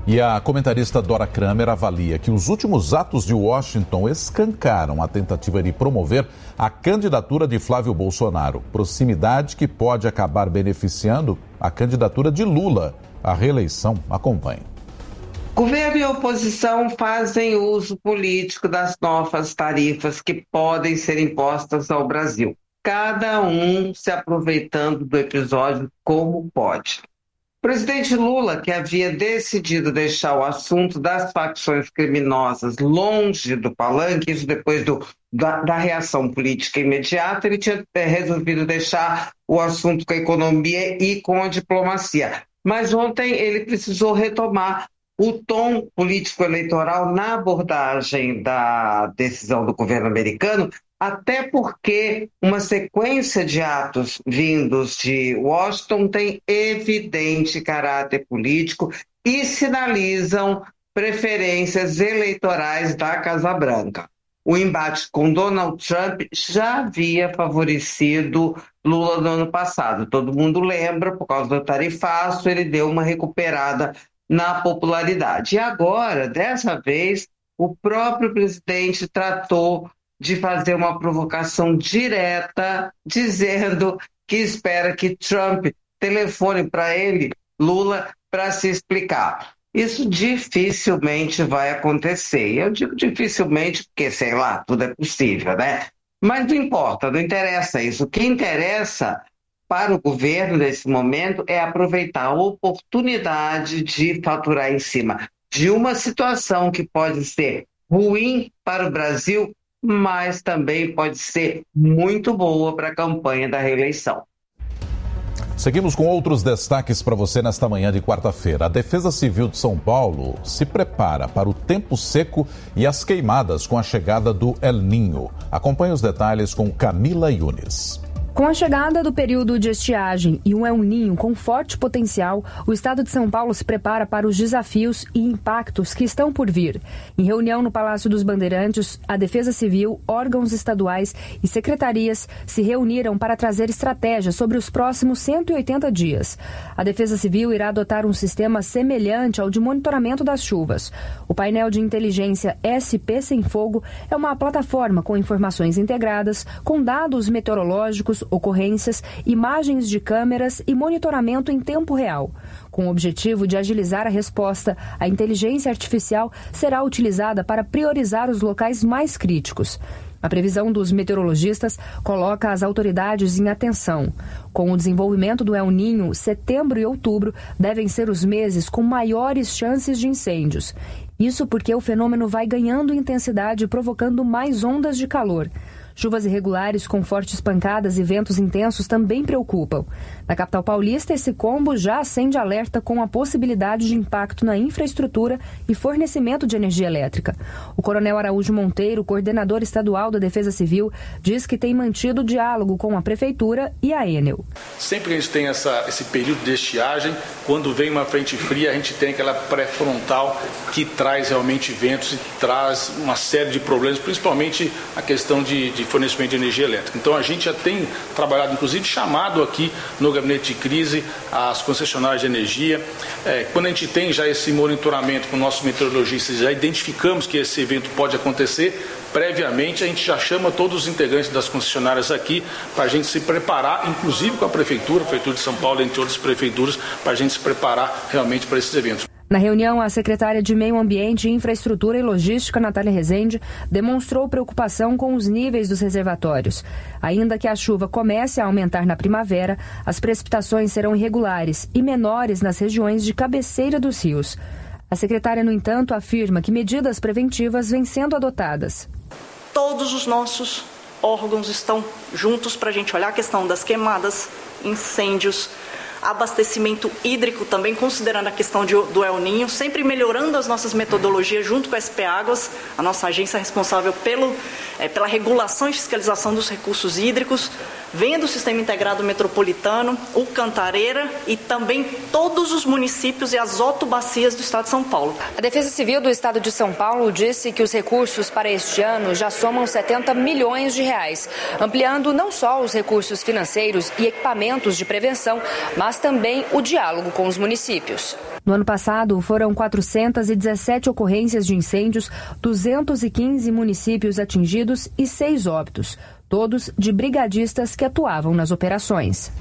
Speaker 2: E a comentarista Dora Kramer avalia que os últimos atos de Washington escancaram a tentativa de promover a candidatura de Flávio Bolsonaro, proximidade que pode acabar beneficiando a candidatura de Lula à reeleição. Acompanhe.
Speaker 10: Governo e oposição fazem uso político das novas tarifas que podem ser impostas ao Brasil, cada um se aproveitando do episódio como pode. O presidente Lula, que havia decidido deixar o assunto das facções criminosas longe do palanque, isso depois do, da, da reação política imediata, ele tinha é, resolvido deixar o assunto com a economia e com a diplomacia. Mas ontem ele precisou retomar o tom político-eleitoral na abordagem da decisão do governo americano, até porque uma sequência de atos vindos de Washington tem evidente caráter político e sinalizam preferências eleitorais da Casa Branca. O embate com Donald Trump já havia favorecido Lula no ano passado. Todo mundo lembra, por causa do tarifaço, ele deu uma recuperada na popularidade. E agora, dessa vez, o próprio presidente tratou de fazer uma provocação direta, dizendo que espera que Trump telefone para ele, Lula, para se explicar. Isso dificilmente vai acontecer. Eu digo dificilmente porque, sei lá, tudo é possível, né? Mas não importa, não interessa isso. O que interessa para o governo nesse momento é aproveitar a oportunidade de faturar em cima de uma situação que pode ser ruim para o Brasil, mas também pode ser muito boa para a campanha da reeleição.
Speaker 2: Seguimos com outros destaques para você nesta manhã de quarta-feira. A Defesa Civil de São Paulo se prepara para o tempo seco e as queimadas com a chegada do El Niño. Acompanhe os detalhes com Camila Yunes.
Speaker 11: Com a chegada do período de estiagem e um El Niño com forte potencial, o estado de São Paulo se prepara para os desafios e impactos que estão por vir. Em reunião no Palácio dos Bandeirantes, a Defesa Civil, órgãos estaduais e secretarias se reuniram para trazer estratégias sobre os próximos cento e oitenta dias. A Defesa Civil irá adotar um sistema semelhante ao de monitoramento das chuvas. O painel de inteligência S P Sem Fogo é uma plataforma com informações integradas, com dados meteorológicos, ocorrências, imagens de câmeras e monitoramento em tempo real. Com o objetivo de agilizar a resposta, a inteligência artificial será utilizada para priorizar os locais mais críticos. A previsão dos meteorologistas coloca as autoridades em atenção. Com o desenvolvimento do El Niño, setembro e outubro devem ser os meses com maiores chances de incêndios. Isso porque o fenômeno vai ganhando intensidade, provocando mais ondas de calor. Chuvas irregulares com fortes pancadas e ventos intensos também preocupam. Na capital paulista, esse combo já acende alerta com a possibilidade de impacto na infraestrutura e fornecimento de energia elétrica. O coronel Araújo Monteiro, coordenador estadual da Defesa Civil, diz que tem mantido diálogo com a Prefeitura e a Enel.
Speaker 12: Sempre que a gente tem essa, esse período de estiagem, quando vem uma frente fria, a gente tem aquela pré-frontal que traz realmente ventos e traz uma série de problemas, principalmente a questão de, de fornecimento de energia elétrica. Então a gente já tem trabalhado, inclusive chamado aqui no gabinete de crise as concessionárias de energia. É, quando a gente tem já esse monitoramento com nossos meteorologistas, já identificamos que esse evento pode acontecer, previamente a gente já chama todos os integrantes das concessionárias aqui para a gente se preparar, inclusive com a Prefeitura, a Prefeitura de São Paulo, entre outras prefeituras, para a gente se preparar realmente para esses eventos.
Speaker 11: Na reunião, a secretária de Meio Ambiente, Infraestrutura e Logística, Natália Rezende, demonstrou preocupação com os níveis dos reservatórios. Ainda que a chuva comece a aumentar na primavera, as precipitações serão irregulares e menores nas regiões de cabeceira dos rios. A secretária, no entanto, afirma que medidas preventivas vêm sendo adotadas.
Speaker 13: Todos os nossos órgãos estão juntos para a gente olhar a questão das queimadas, incêndios, abastecimento hídrico também, considerando a questão de, do El Niño, sempre melhorando as nossas metodologias junto com a S P Águas, a nossa agência responsável pelo, é, pela regulação e fiscalização dos recursos hídricos, vendo o Sistema Integrado Metropolitano, o Cantareira e também todos os municípios e as otobacias do Estado de São Paulo.
Speaker 11: A Defesa Civil do Estado de São Paulo disse que os recursos para este ano já somam setenta milhões de reais, ampliando não só os recursos financeiros e equipamentos de prevenção, mas também o diálogo com os municípios. No ano passado, foram quatrocentas e dezessete ocorrências de incêndios, duzentos e quinze municípios atingidos e seis óbitos, todos de brigadistas que atuavam nas operações.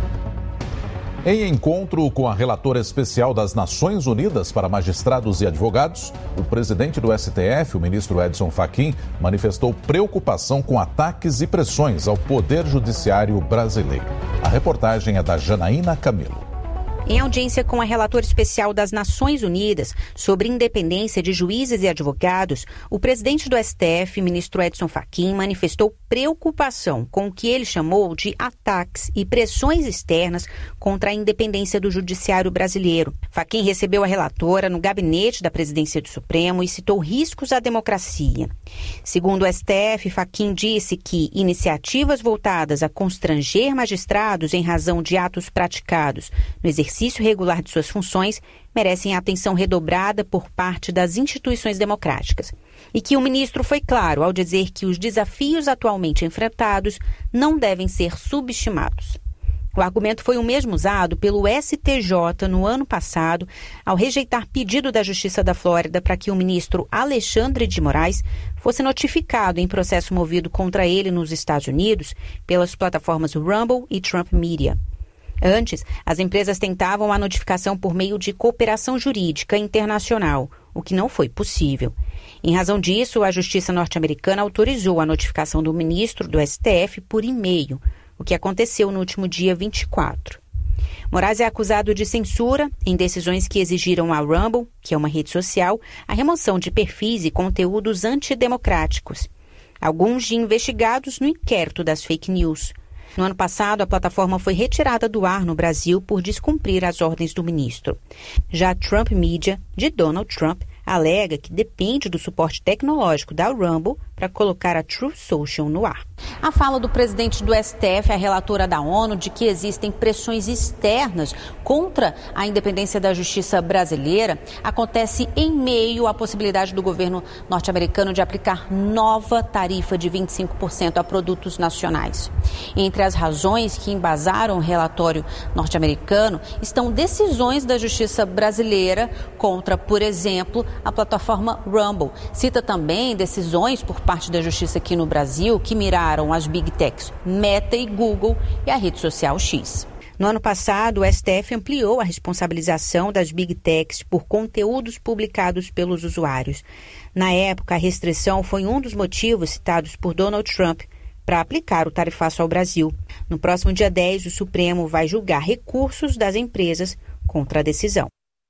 Speaker 2: Em encontro com a relatora especial das Nações Unidas para Magistrados e Advogados, o presidente do S T F, o ministro Edson Fachin, manifestou preocupação com ataques e pressões ao Poder Judiciário brasileiro. A reportagem é da Janaína Camilo.
Speaker 17: Em audiência com a relatora especial das Nações Unidas sobre independência de juízes e advogados, o presidente do S T F, ministro Edson Fachin, manifestou preocupação com o que ele chamou de ataques e pressões externas contra a independência do judiciário brasileiro. Fachin recebeu a relatora no gabinete da presidência do Supremo e citou riscos à democracia. Segundo o S T F, Fachin disse que iniciativas voltadas a constranger magistrados em razão de atos praticados no exercício exercício regular de suas funções merecem atenção redobrada por parte das instituições democráticas. E que o ministro foi claro ao dizer que os desafios atualmente enfrentados não devem ser subestimados. O argumento foi o mesmo usado pelo S T J no ano passado, ao rejeitar pedido da Justiça da Flórida para que o ministro Alexandre de Moraes fosse notificado em processo movido contra ele nos Estados Unidos pelas plataformas Rumble e Trump Media. Antes, as empresas tentavam a notificação por meio de cooperação jurídica internacional, o que não foi possível. Em razão disso, a Justiça norte-americana autorizou a notificação do ministro do S T F por e-mail, o que aconteceu no último dia vinte e quatro. Moraes é acusado de censura em decisões que exigiram à Rumble, que é uma rede social, a remoção de perfis e conteúdos antidemocráticos, alguns de investigados no inquérito das fake news. No ano passado, a plataforma foi retirada do ar no Brasil por descumprir as ordens do ministro. Já a Trump Media, de Donald Trump, alega que depende do suporte tecnológico da Rumble para colocar a Truth Social no ar. A fala do presidente do S T F, a relatora da ONU, de que existem pressões externas contra a independência da justiça brasileira, acontece em meio à possibilidade do governo norte-americano de aplicar nova tarifa de vinte e cinco por cento a produtos nacionais. Entre as razões que embasaram o relatório norte-americano estão decisões da justiça brasileira contra, por exemplo, a plataforma Rumble. Cita também decisões por parte da justiça aqui no Brasil que miraram as Big Techs Meta e Google e a rede social X. No ano passado, o S T F ampliou a responsabilização das Big Techs por conteúdos publicados pelos usuários. Na época, a restrição foi um dos motivos citados por Donald Trump para aplicar o tarifaço ao Brasil. No próximo dia dez, o Supremo vai julgar recursos das empresas contra a decisão.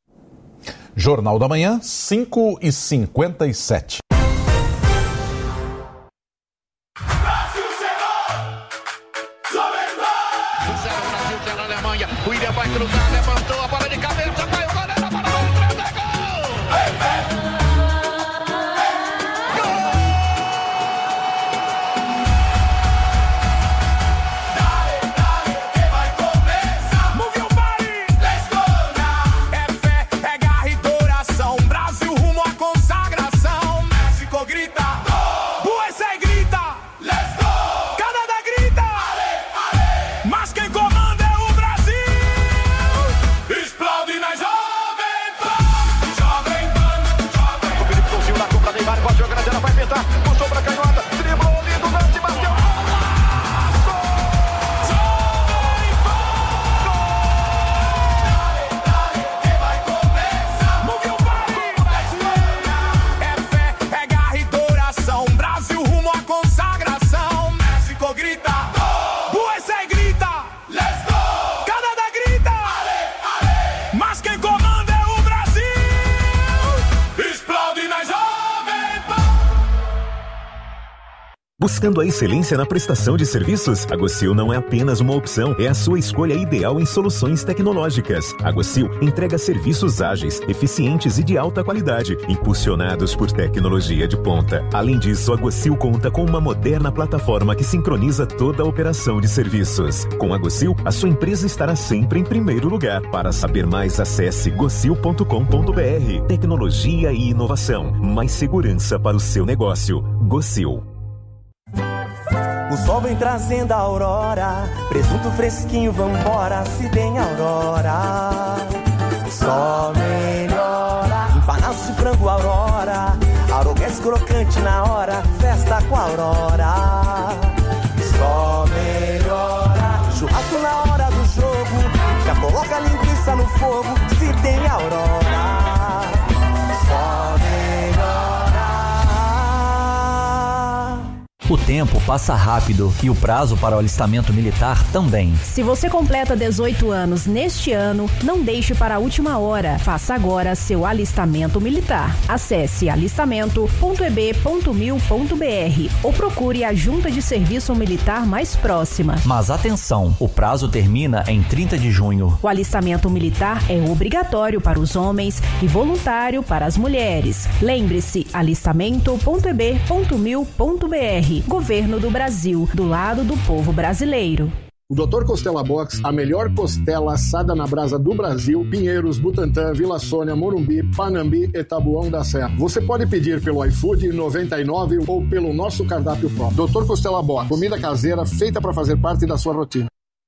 Speaker 2: Jornal da Manhã, cinco e cinquenta e sete.
Speaker 9: O William vai cruzar, levantou a bola de cabeça, vai o goleiro, a bola vai entrar, gol! Puxou pra canhota, driblou lindo, lance, bateu. É fé, é garra e duração. Brasil rumo à consagração. México grita, Buessa grita, let's go. Canadá grita, ale, ale. Mas quem comanda é o Brasil. Explode na Jovem Pan.
Speaker 14: Buscando a excelência na prestação de serviços? A Gocil não é apenas uma opção, é a sua escolha ideal em soluções tecnológicas. A Gocil entrega serviços ágeis, eficientes e de alta qualidade, impulsionados por tecnologia de ponta. Além disso, a Gocil conta com uma moderna plataforma que sincroniza toda a operação de serviços. Com a Gocil, a sua empresa estará sempre em primeiro lugar. Para saber mais, acesse gocil ponto com ponto br. Tecnologia e inovação. Mais segurança para o seu negócio. Gocil.
Speaker 15: O sol vem trazendo a aurora, presunto fresquinho, vambora, se tem Aurora. só melhora. Empanados de frango Aurora, arogués crocante na hora, festa com a Aurora. Só melhora. Churrasco na hora do jogo, já coloca a linguiça no fogo, se tem Aurora. Só melhora.
Speaker 16: O tempo passa rápido e o prazo para o alistamento militar também.
Speaker 18: Se você completa dezoito anos neste ano, não deixe para a última hora. Faça agora seu alistamento militar. Acesse alistamento ponto e b ponto mil ponto b r ou procure a junta de serviço militar mais próxima.
Speaker 16: Mas atenção, o prazo termina em trinta de junho.
Speaker 18: O alistamento militar é obrigatório para os homens e voluntário para as mulheres. Lembre-se, alistamento ponto e b ponto mil ponto b r. Governo do Brasil, do lado do povo brasileiro.
Speaker 19: O doutor Costela Box, a melhor costela assada na brasa do Brasil, Pinheiros, Butantã, Vila Sônia, Morumbi, Panambi e Taboão da Serra. Você pode pedir pelo iFood noventa e nove ou pelo nosso cardápio próprio. doutor Costela Box, comida caseira feita para fazer parte da sua rotina.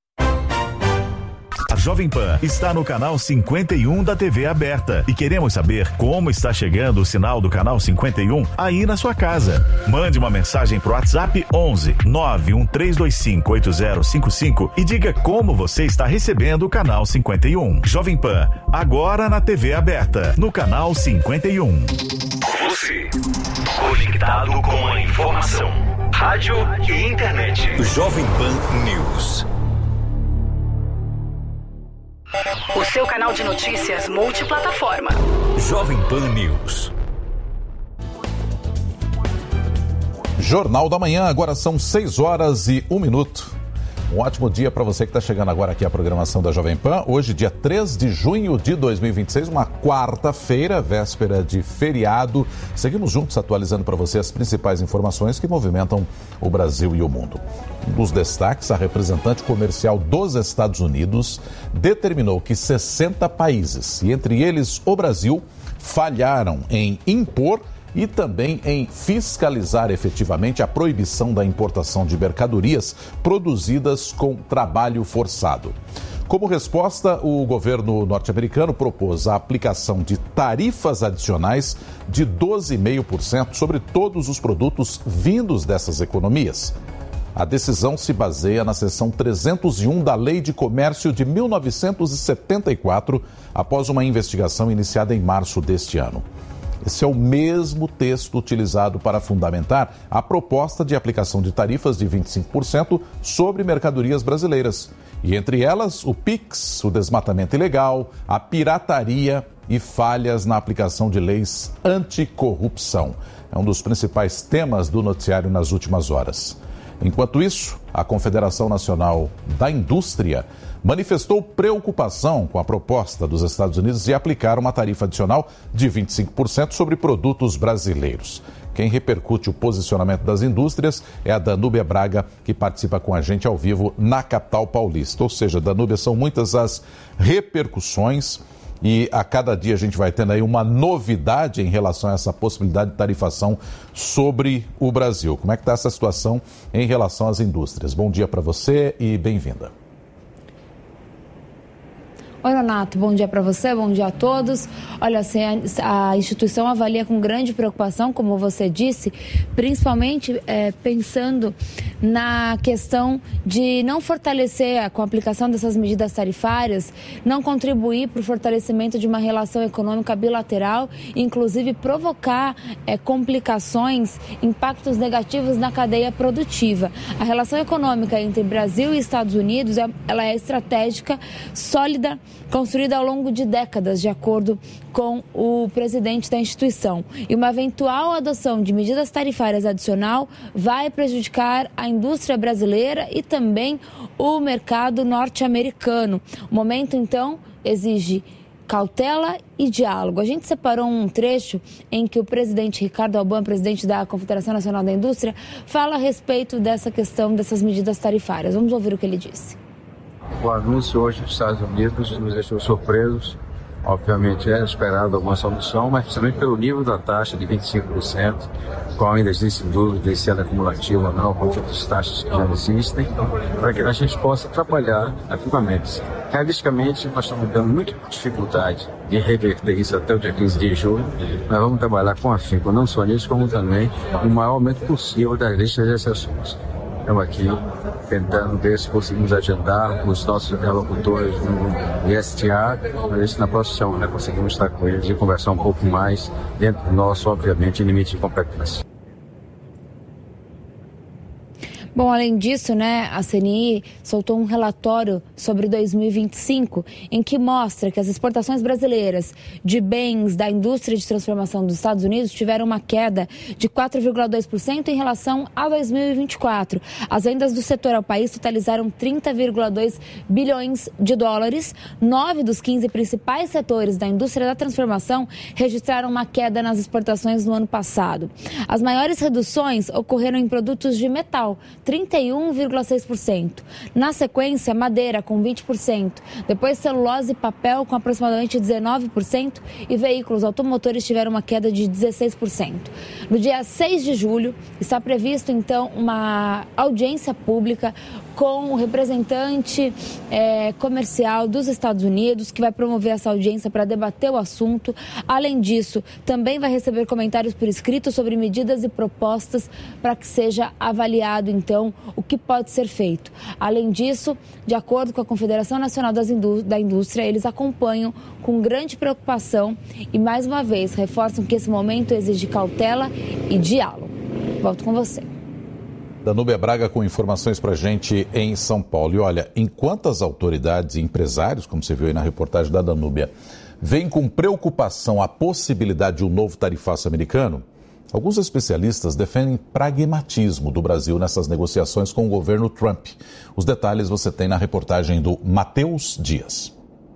Speaker 20: A Jovem Pan está no canal cinquenta e um da T V aberta e queremos saber como está chegando o sinal do canal cinquenta e um aí na sua casa. Mande uma mensagem pro WhatsApp onze nove um três dois cinco oito zero cinco cinco e diga como você está recebendo o canal cinquenta e um. Jovem Pan, agora na T V aberta, no canal cinquenta e um.
Speaker 25: Você, conectado com a informação, rádio e internet.
Speaker 20: Jovem Pan News.
Speaker 18: O seu canal de notícias multiplataforma.
Speaker 20: Jovem Pan News.
Speaker 2: Jornal da Manhã, agora são seis horas e um minuto. Um ótimo dia para você que está chegando agora aqui à programação da Jovem Pan. Hoje, dia três de junho de dois mil e vinte e seis, uma quarta-feira, véspera de feriado. Seguimos juntos atualizando para você as principais informações que movimentam o Brasil e o mundo. Um dos destaques, a representante comercial dos Estados Unidos determinou que sessenta países, e entre eles o Brasil, falharam em impor e também em fiscalizar efetivamente a proibição da importação de mercadorias produzidas com trabalho forçado. Como resposta, o governo norte-americano propôs a aplicação de tarifas adicionais de doze vírgula cinco por cento sobre todos os produtos vindos dessas economias. A decisão se baseia na seção trezentos e um da Lei de Comércio de mil novecentos e setenta e quatro, após uma investigação iniciada em março deste ano. Esse é o mesmo texto utilizado para fundamentar a proposta de aplicação de tarifas de vinte e cinco por cento sobre mercadorias brasileiras. E entre elas, o Pix, o desmatamento ilegal, a pirataria e falhas na aplicação de leis anticorrupção. É um dos principais temas do noticiário nas últimas horas. Enquanto isso, a Confederação Nacional da Indústria manifestou preocupação com a proposta dos Estados Unidos de aplicar uma tarifa adicional de vinte e cinco por cento sobre produtos brasileiros. Quem repercute o posicionamento das indústrias é a Danúbia Braga, que participa com a gente ao vivo na capital paulista. Ou seja, Danúbia, são muitas as repercussões e a cada dia a gente vai tendo aí uma novidade em relação a essa possibilidade de tarifação sobre o Brasil. Como é que está essa situação em relação às indústrias? Bom dia para você e bem-vinda.
Speaker 26: Oi, Renato, bom dia para você, bom dia a todos. Olha, assim, a, a instituição avalia com grande preocupação, como você disse, principalmente é, pensando na questão de não fortalecer, com a aplicação dessas medidas tarifárias, não contribuir para o fortalecimento de uma relação econômica bilateral, inclusive provocar é, complicações, impactos negativos na cadeia produtiva. A relação econômica entre Brasil e Estados Unidos, ela é estratégica, sólida, construída ao longo de décadas, de acordo com o presidente da instituição. E uma eventual adoção de medidas tarifárias adicional vai prejudicar a indústria brasileira e também o mercado norte-americano. O momento, então, exige cautela e diálogo. A gente separou um trecho em que o presidente Ricardo Albán, presidente da Confederação Nacional da Indústria, fala a respeito dessa questão, dessas medidas tarifárias. Vamos ouvir o que ele disse.
Speaker 27: O anúncio hoje dos Estados Unidos nos deixou surpresos
Speaker 1: Obviamente é esperado alguma solução, mas principalmente pelo nível da taxa de vinte e cinco por cento, qual ainda existe dúvida se ela é acumulativa ou não, com outras taxas que já existem, para que a gente possa trabalhar ativamente. Realisticamente, nós estamos tendo muita dificuldade de reverter isso até o dia quinze de julho. Nós vamos trabalhar com afinco, não só nisso, como também o maior aumento possível das listas de exceções. Estamos aqui tentando ver se conseguimos agendar com os nossos interlocutores no I S T A, para ver se na próxima semana conseguimos estar com eles e conversar um pouco mais dentro do nosso, obviamente, limite de competência.
Speaker 26: Bom, além disso, né, a C N I soltou um relatório sobre dois mil e vinte e cinco em que mostra que as exportações brasileiras de bens da indústria de transformação dos Estados Unidos tiveram uma queda de quatro vírgula dois por cento em relação a dois mil e vinte e quatro. As vendas do setor ao país totalizaram trinta vírgula dois bilhões de dólares. Nove dos quinze principais setores da indústria da transformação registraram uma queda nas exportações no ano passado. As maiores reduções ocorreram em produtos de metal, trinta e um vírgula seis por cento. Na sequência, madeira, com vinte por cento. Depois, celulose e papel, com aproximadamente dezenove por cento. E veículos automotores tiveram uma queda de dezesseis por cento. No dia seis de julho, está previsto, então, uma audiência pública com o representante é, comercial dos Estados Unidos, que vai promover essa audiência para debater o assunto. Além disso, também vai receber comentários por escrito sobre medidas e propostas para que seja avaliado, então, o que pode ser feito. Além disso, de acordo com a Confederação Nacional das Indú- da Indústria, eles acompanham com grande preocupação e, mais uma vez, reforçam que esse momento exige cautela e diálogo. Volto com você.
Speaker 2: Danúbia Braga com informações para a gente em São Paulo. E olha, enquanto as autoridades e empresários, como você viu aí na reportagem da Danúbia, veem com preocupação a possibilidade de um novo tarifaço americano, alguns especialistas defendem pragmatismo do Brasil nessas negociações com o governo Trump. Os detalhes você tem na reportagem do Matheus Dias.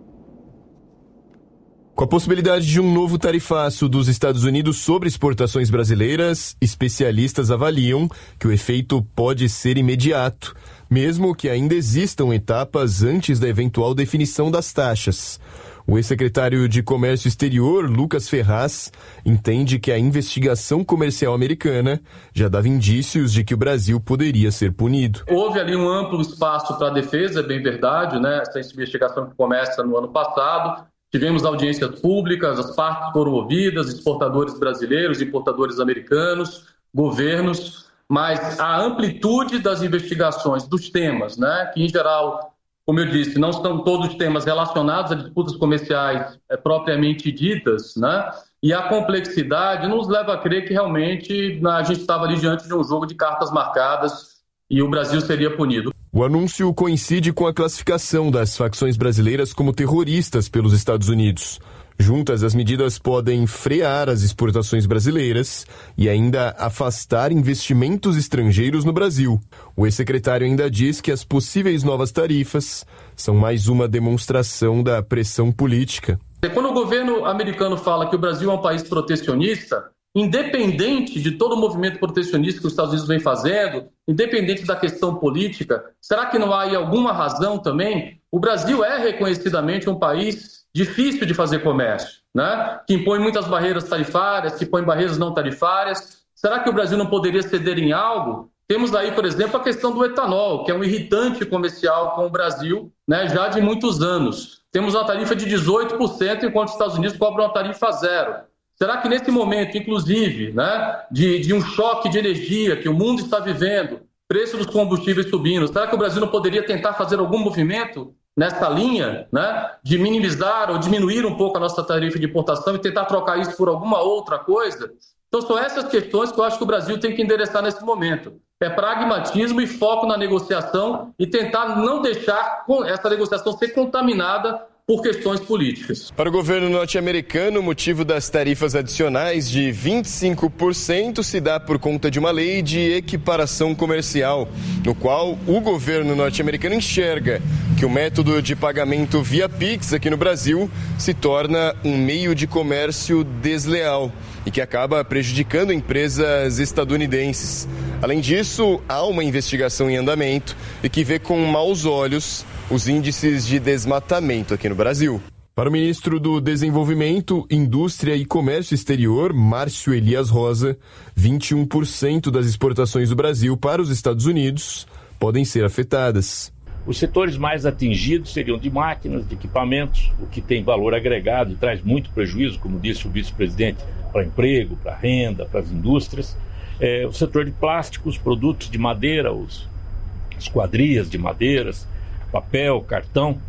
Speaker 3: Com a possibilidade de um novo tarifaço dos Estados Unidos sobre exportações brasileiras, especialistas avaliam que o efeito pode ser imediato, mesmo que ainda existam etapas antes da eventual definição das taxas. O ex-secretário de Comércio Exterior, Lucas Ferraz, entende que a investigação comercial americana já dava indícios de que o Brasil poderia ser punido.
Speaker 4: Houve ali um amplo espaço para a defesa, é bem verdade, né? Essa investigação que começa no ano passado. Tivemos audiências públicas, as partes foram ouvidas, exportadores brasileiros, importadores americanos, governos, mas a amplitude das investigações, dos temas, né, que em geral, como eu disse, não são todos temas relacionados a disputas comerciais é, propriamente ditas, né, e a complexidade nos leva a crer que realmente a gente estava ali diante de um jogo de cartas marcadas e o Brasil seria punido.
Speaker 3: O anúncio coincide com a classificação das facções brasileiras como terroristas pelos Estados Unidos. Juntas, as medidas podem frear as exportações brasileiras e ainda afastar investimentos estrangeiros no Brasil. O ex-secretário ainda diz que as possíveis novas tarifas são mais uma demonstração da pressão política.
Speaker 4: Quando o governo americano fala que o Brasil é um país protecionista, independente de todo o movimento protecionista que os Estados Unidos vem fazendo, independente da questão política, será que não há aí alguma razão também? O Brasil é reconhecidamente um país difícil de fazer comércio, né? Que impõe muitas barreiras tarifárias, que impõe barreiras não tarifárias. Será que o Brasil não poderia ceder em algo? Temos aí, por exemplo, a questão do etanol, que é um irritante comercial com o Brasil, né, já de muitos anos. Temos uma tarifa de dezoito por cento, enquanto os Estados Unidos cobram uma tarifa zero. Será que nesse momento, inclusive, né, de, de um choque de energia que o mundo está vivendo, preço dos combustíveis subindo, será que o Brasil não poderia tentar fazer algum movimento nessa linha, né, de minimizar ou diminuir um pouco a nossa tarifa de importação e tentar trocar isso por alguma outra coisa? Então são essas questões que eu acho que o Brasil tem que endereçar nesse momento. É pragmatismo e foco na negociação e tentar não deixar essa negociação ser contaminada por questões políticas.
Speaker 3: Para o governo norte-americano, o motivo das tarifas adicionais de vinte e cinco por cento se dá por conta de uma lei de equiparação comercial, no qual o governo norte-americano enxerga que o método de pagamento via Pix aqui no Brasil se torna um meio de comércio desleal e que acaba prejudicando empresas estadunidenses. Além disso, há uma investigação em andamento e que vê com maus olhos os índices de desmatamento aqui no Brasil. Para o ministro do Desenvolvimento, Indústria e Comércio Exterior, Márcio Elias Rosa, vinte e um por cento das exportações do Brasil para os Estados Unidos podem ser afetadas.
Speaker 5: Os setores mais atingidos seriam de máquinas, de equipamentos, o que tem valor agregado e traz muito prejuízo, como disse o vice-presidente, para emprego, para renda, para as indústrias. É, o setor de plásticos, produtos de madeira, os esquadrias de madeiras, papel, cartão,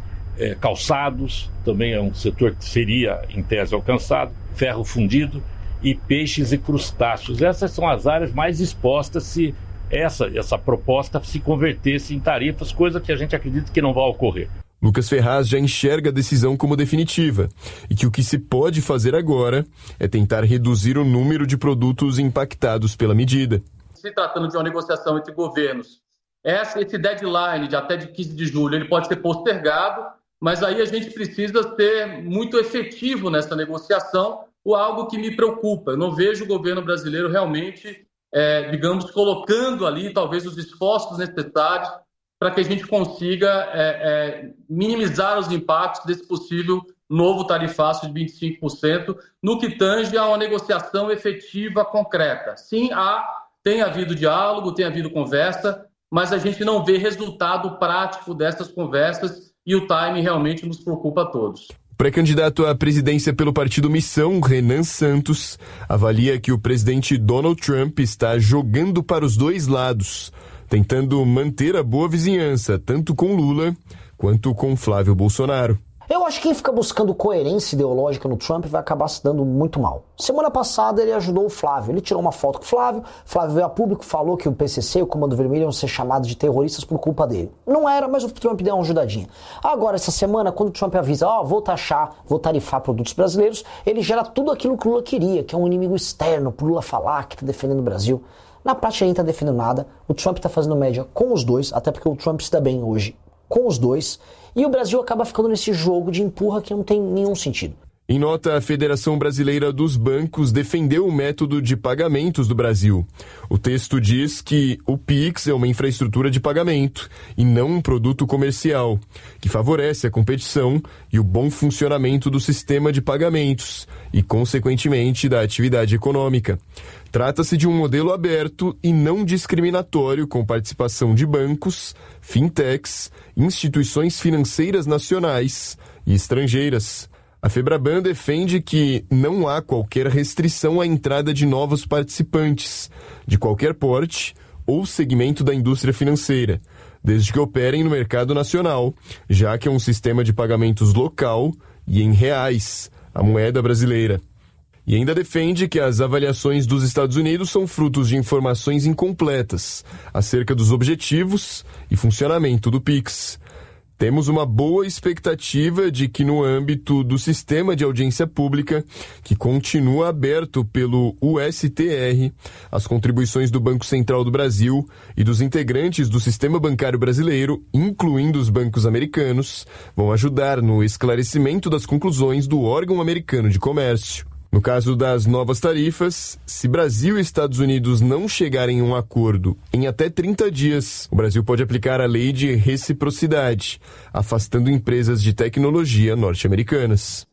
Speaker 5: é, calçados, também é um setor que seria, em tese, alcançado, ferro fundido e peixes e crustáceos. Essas são as áreas mais expostas se essa, essa proposta se convertesse em tarifas, coisa que a gente acredita que não vai ocorrer.
Speaker 3: Lucas Ferraz já enxerga a decisão como definitiva e que o que se pode fazer agora é tentar reduzir o número de produtos impactados pela medida.
Speaker 4: Se tratando de uma negociação entre governos, esse deadline de até de quinze de julho ele pode ser postergado, mas aí a gente precisa ser muito efetivo nessa negociação, ou algo que me preocupa. Eu não vejo o governo brasileiro realmente, é, digamos, colocando ali talvez os esforços necessários para que a gente consiga é, é, minimizar os impactos desse possível novo tarifaço de vinte e cinco por cento no que tange a uma negociação efetiva, concreta. Sim, há, tem havido diálogo, tem havido conversa, mas a gente não vê resultado prático dessas conversas e o time realmente nos preocupa a todos.
Speaker 3: O pré-candidato à presidência pelo partido Missão, Renan Santos, avalia que o presidente Donald Trump está jogando para os dois lados, tentando manter a boa vizinhança, tanto com Lula quanto com Flávio Bolsonaro.
Speaker 7: Eu acho que quem fica buscando coerência ideológica no Trump vai acabar se dando muito mal. Semana passada ele ajudou o Flávio, ele tirou uma foto com o Flávio, Flávio veio a público, falou que o P C C e o Comando Vermelho iam ser chamados de terroristas por culpa dele. Não era, mas o Trump deu uma ajudadinha. Agora, essa semana, quando o Trump avisa, ó, oh, vou taxar, vou tarifar produtos brasileiros, ele gera tudo aquilo que o Lula queria, que é um inimigo externo, pro Lula falar que tá defendendo o Brasil. Na prática, ele não tá defendendo nada, o Trump tá fazendo média com os dois, até porque o Trump se dá bem hoje com os dois, e o Brasil acaba ficando nesse jogo de empurra que não tem nenhum sentido.
Speaker 3: Em nota, a Federação Brasileira dos Bancos defendeu o método de pagamentos do Brasil. O texto diz que o Pix é uma infraestrutura de pagamento e não um produto comercial, que favorece a competição e o bom funcionamento do sistema de pagamentos e, consequentemente, da atividade econômica. Trata-se de um modelo aberto e não discriminatório com participação de bancos, fintechs, instituições financeiras nacionais e estrangeiras. A Febraban defende que não há qualquer restrição à entrada de novos participantes, de qualquer porte ou segmento da indústria financeira, desde que operem no mercado nacional, já que é um sistema de pagamentos local e em reais, a moeda brasileira. E ainda defende que as avaliações dos Estados Unidos são frutos de informações incompletas acerca dos objetivos e funcionamento do Pix. Temos uma boa expectativa de que, no âmbito do sistema de audiência pública, que continua aberto pelo U S T R, as contribuições do Banco Central do Brasil e dos integrantes do sistema bancário brasileiro, incluindo os bancos americanos, vão ajudar no esclarecimento das conclusões do órgão americano de comércio. No caso das novas tarifas, se Brasil e Estados Unidos não chegarem a um acordo em até trinta dias, o Brasil pode aplicar a lei de reciprocidade, afastando empresas de tecnologia norte-americanas.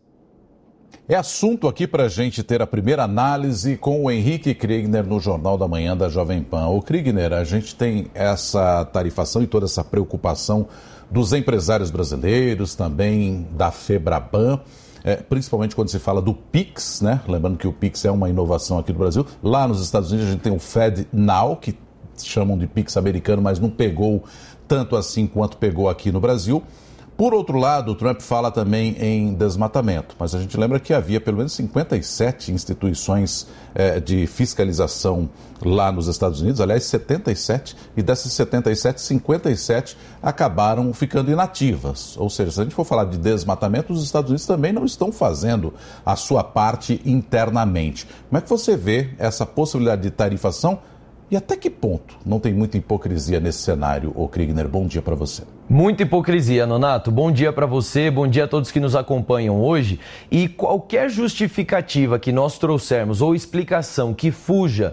Speaker 2: É assunto aqui para a gente ter a primeira análise com o Henrique Kriegner no Jornal da Manhã da Jovem Pan. O Kriegner, a gente tem essa tarifação e toda essa preocupação dos empresários brasileiros, também da Febraban. É, principalmente quando se fala do Pix, né? Lembrando que o Pix é uma inovação aqui do Brasil. Lá nos Estados Unidos a gente tem o FedNow, que chamam de Pix americano, mas não pegou tanto assim quanto pegou aqui no Brasil. Por outro lado, o Trump fala também em desmatamento, mas a gente lembra que havia pelo menos cinquenta e sete instituições eh, de fiscalização lá nos Estados Unidos, aliás, setenta e sete, e dessas setenta e sete, cinquenta e sete acabaram ficando inativas. Ou seja, se a gente for falar de desmatamento, os Estados Unidos também não estão fazendo a sua parte internamente. Como é que você vê essa possibilidade de tarifação? E até que ponto não tem muita hipocrisia nesse cenário, ô Kriegner? Bom dia para você.
Speaker 21: Muita hipocrisia, Nonato. Bom dia para você, bom dia a todos que nos acompanham hoje. E qualquer justificativa que nós trouxermos ou explicação que fuja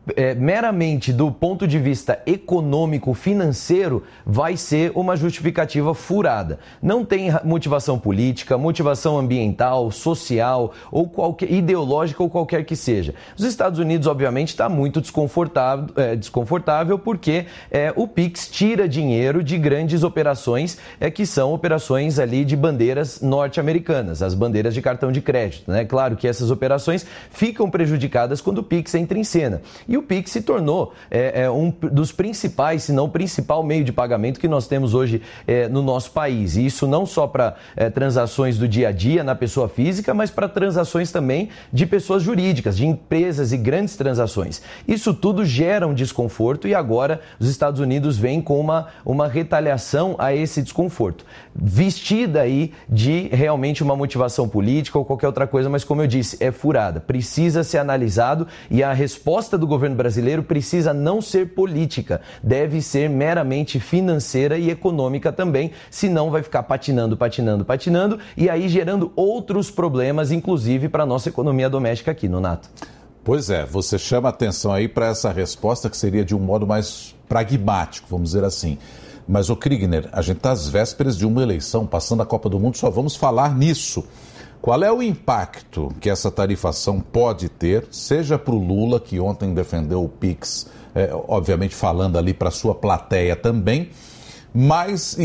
Speaker 21: É, meramente do ponto de vista econômico, financeiro, vai ser uma justificativa furada. Não tem motivação política, motivação ambiental, social ou qualquer, ideológica ou qualquer que seja. Os Estados Unidos, obviamente, está muito desconfortável, é, desconfortável porque é, o Pix tira dinheiro de grandes operações é, que são operações ali de bandeiras norte-americanas, as bandeiras de cartão de crédito, né? Claro que essas operações ficam prejudicadas quando o Pix entra em cena. E o Pix se tornou é, é, um dos principais, se não o principal meio de pagamento que nós temos hoje é, no nosso país. E isso não só para é, transações do dia a dia na pessoa física, mas para transações também de pessoas jurídicas, de empresas e grandes transações. Isso tudo gera um desconforto e agora os Estados Unidos vêm com uma, uma retaliação a esse desconforto, vestida aí de realmente uma motivação política ou qualquer outra coisa, mas como eu disse, é furada. Precisa ser analisado e a resposta do governo brasileiro precisa não ser política, deve ser meramente financeira e econômica também, senão vai ficar patinando, patinando, patinando e aí gerando outros problemas, inclusive para a nossa economia doméstica aqui, Nonato.
Speaker 2: Pois é, você chama atenção aí para essa resposta que seria de um modo mais pragmático, vamos dizer assim. Mas, ô Kriegner, a gente está às vésperas de uma eleição, passando a Copa do Mundo, só vamos falar nisso. Qual é o impacto que essa tarifação pode ter, seja para o Lula, que ontem defendeu o Pix, é, obviamente falando ali para a sua plateia também, mas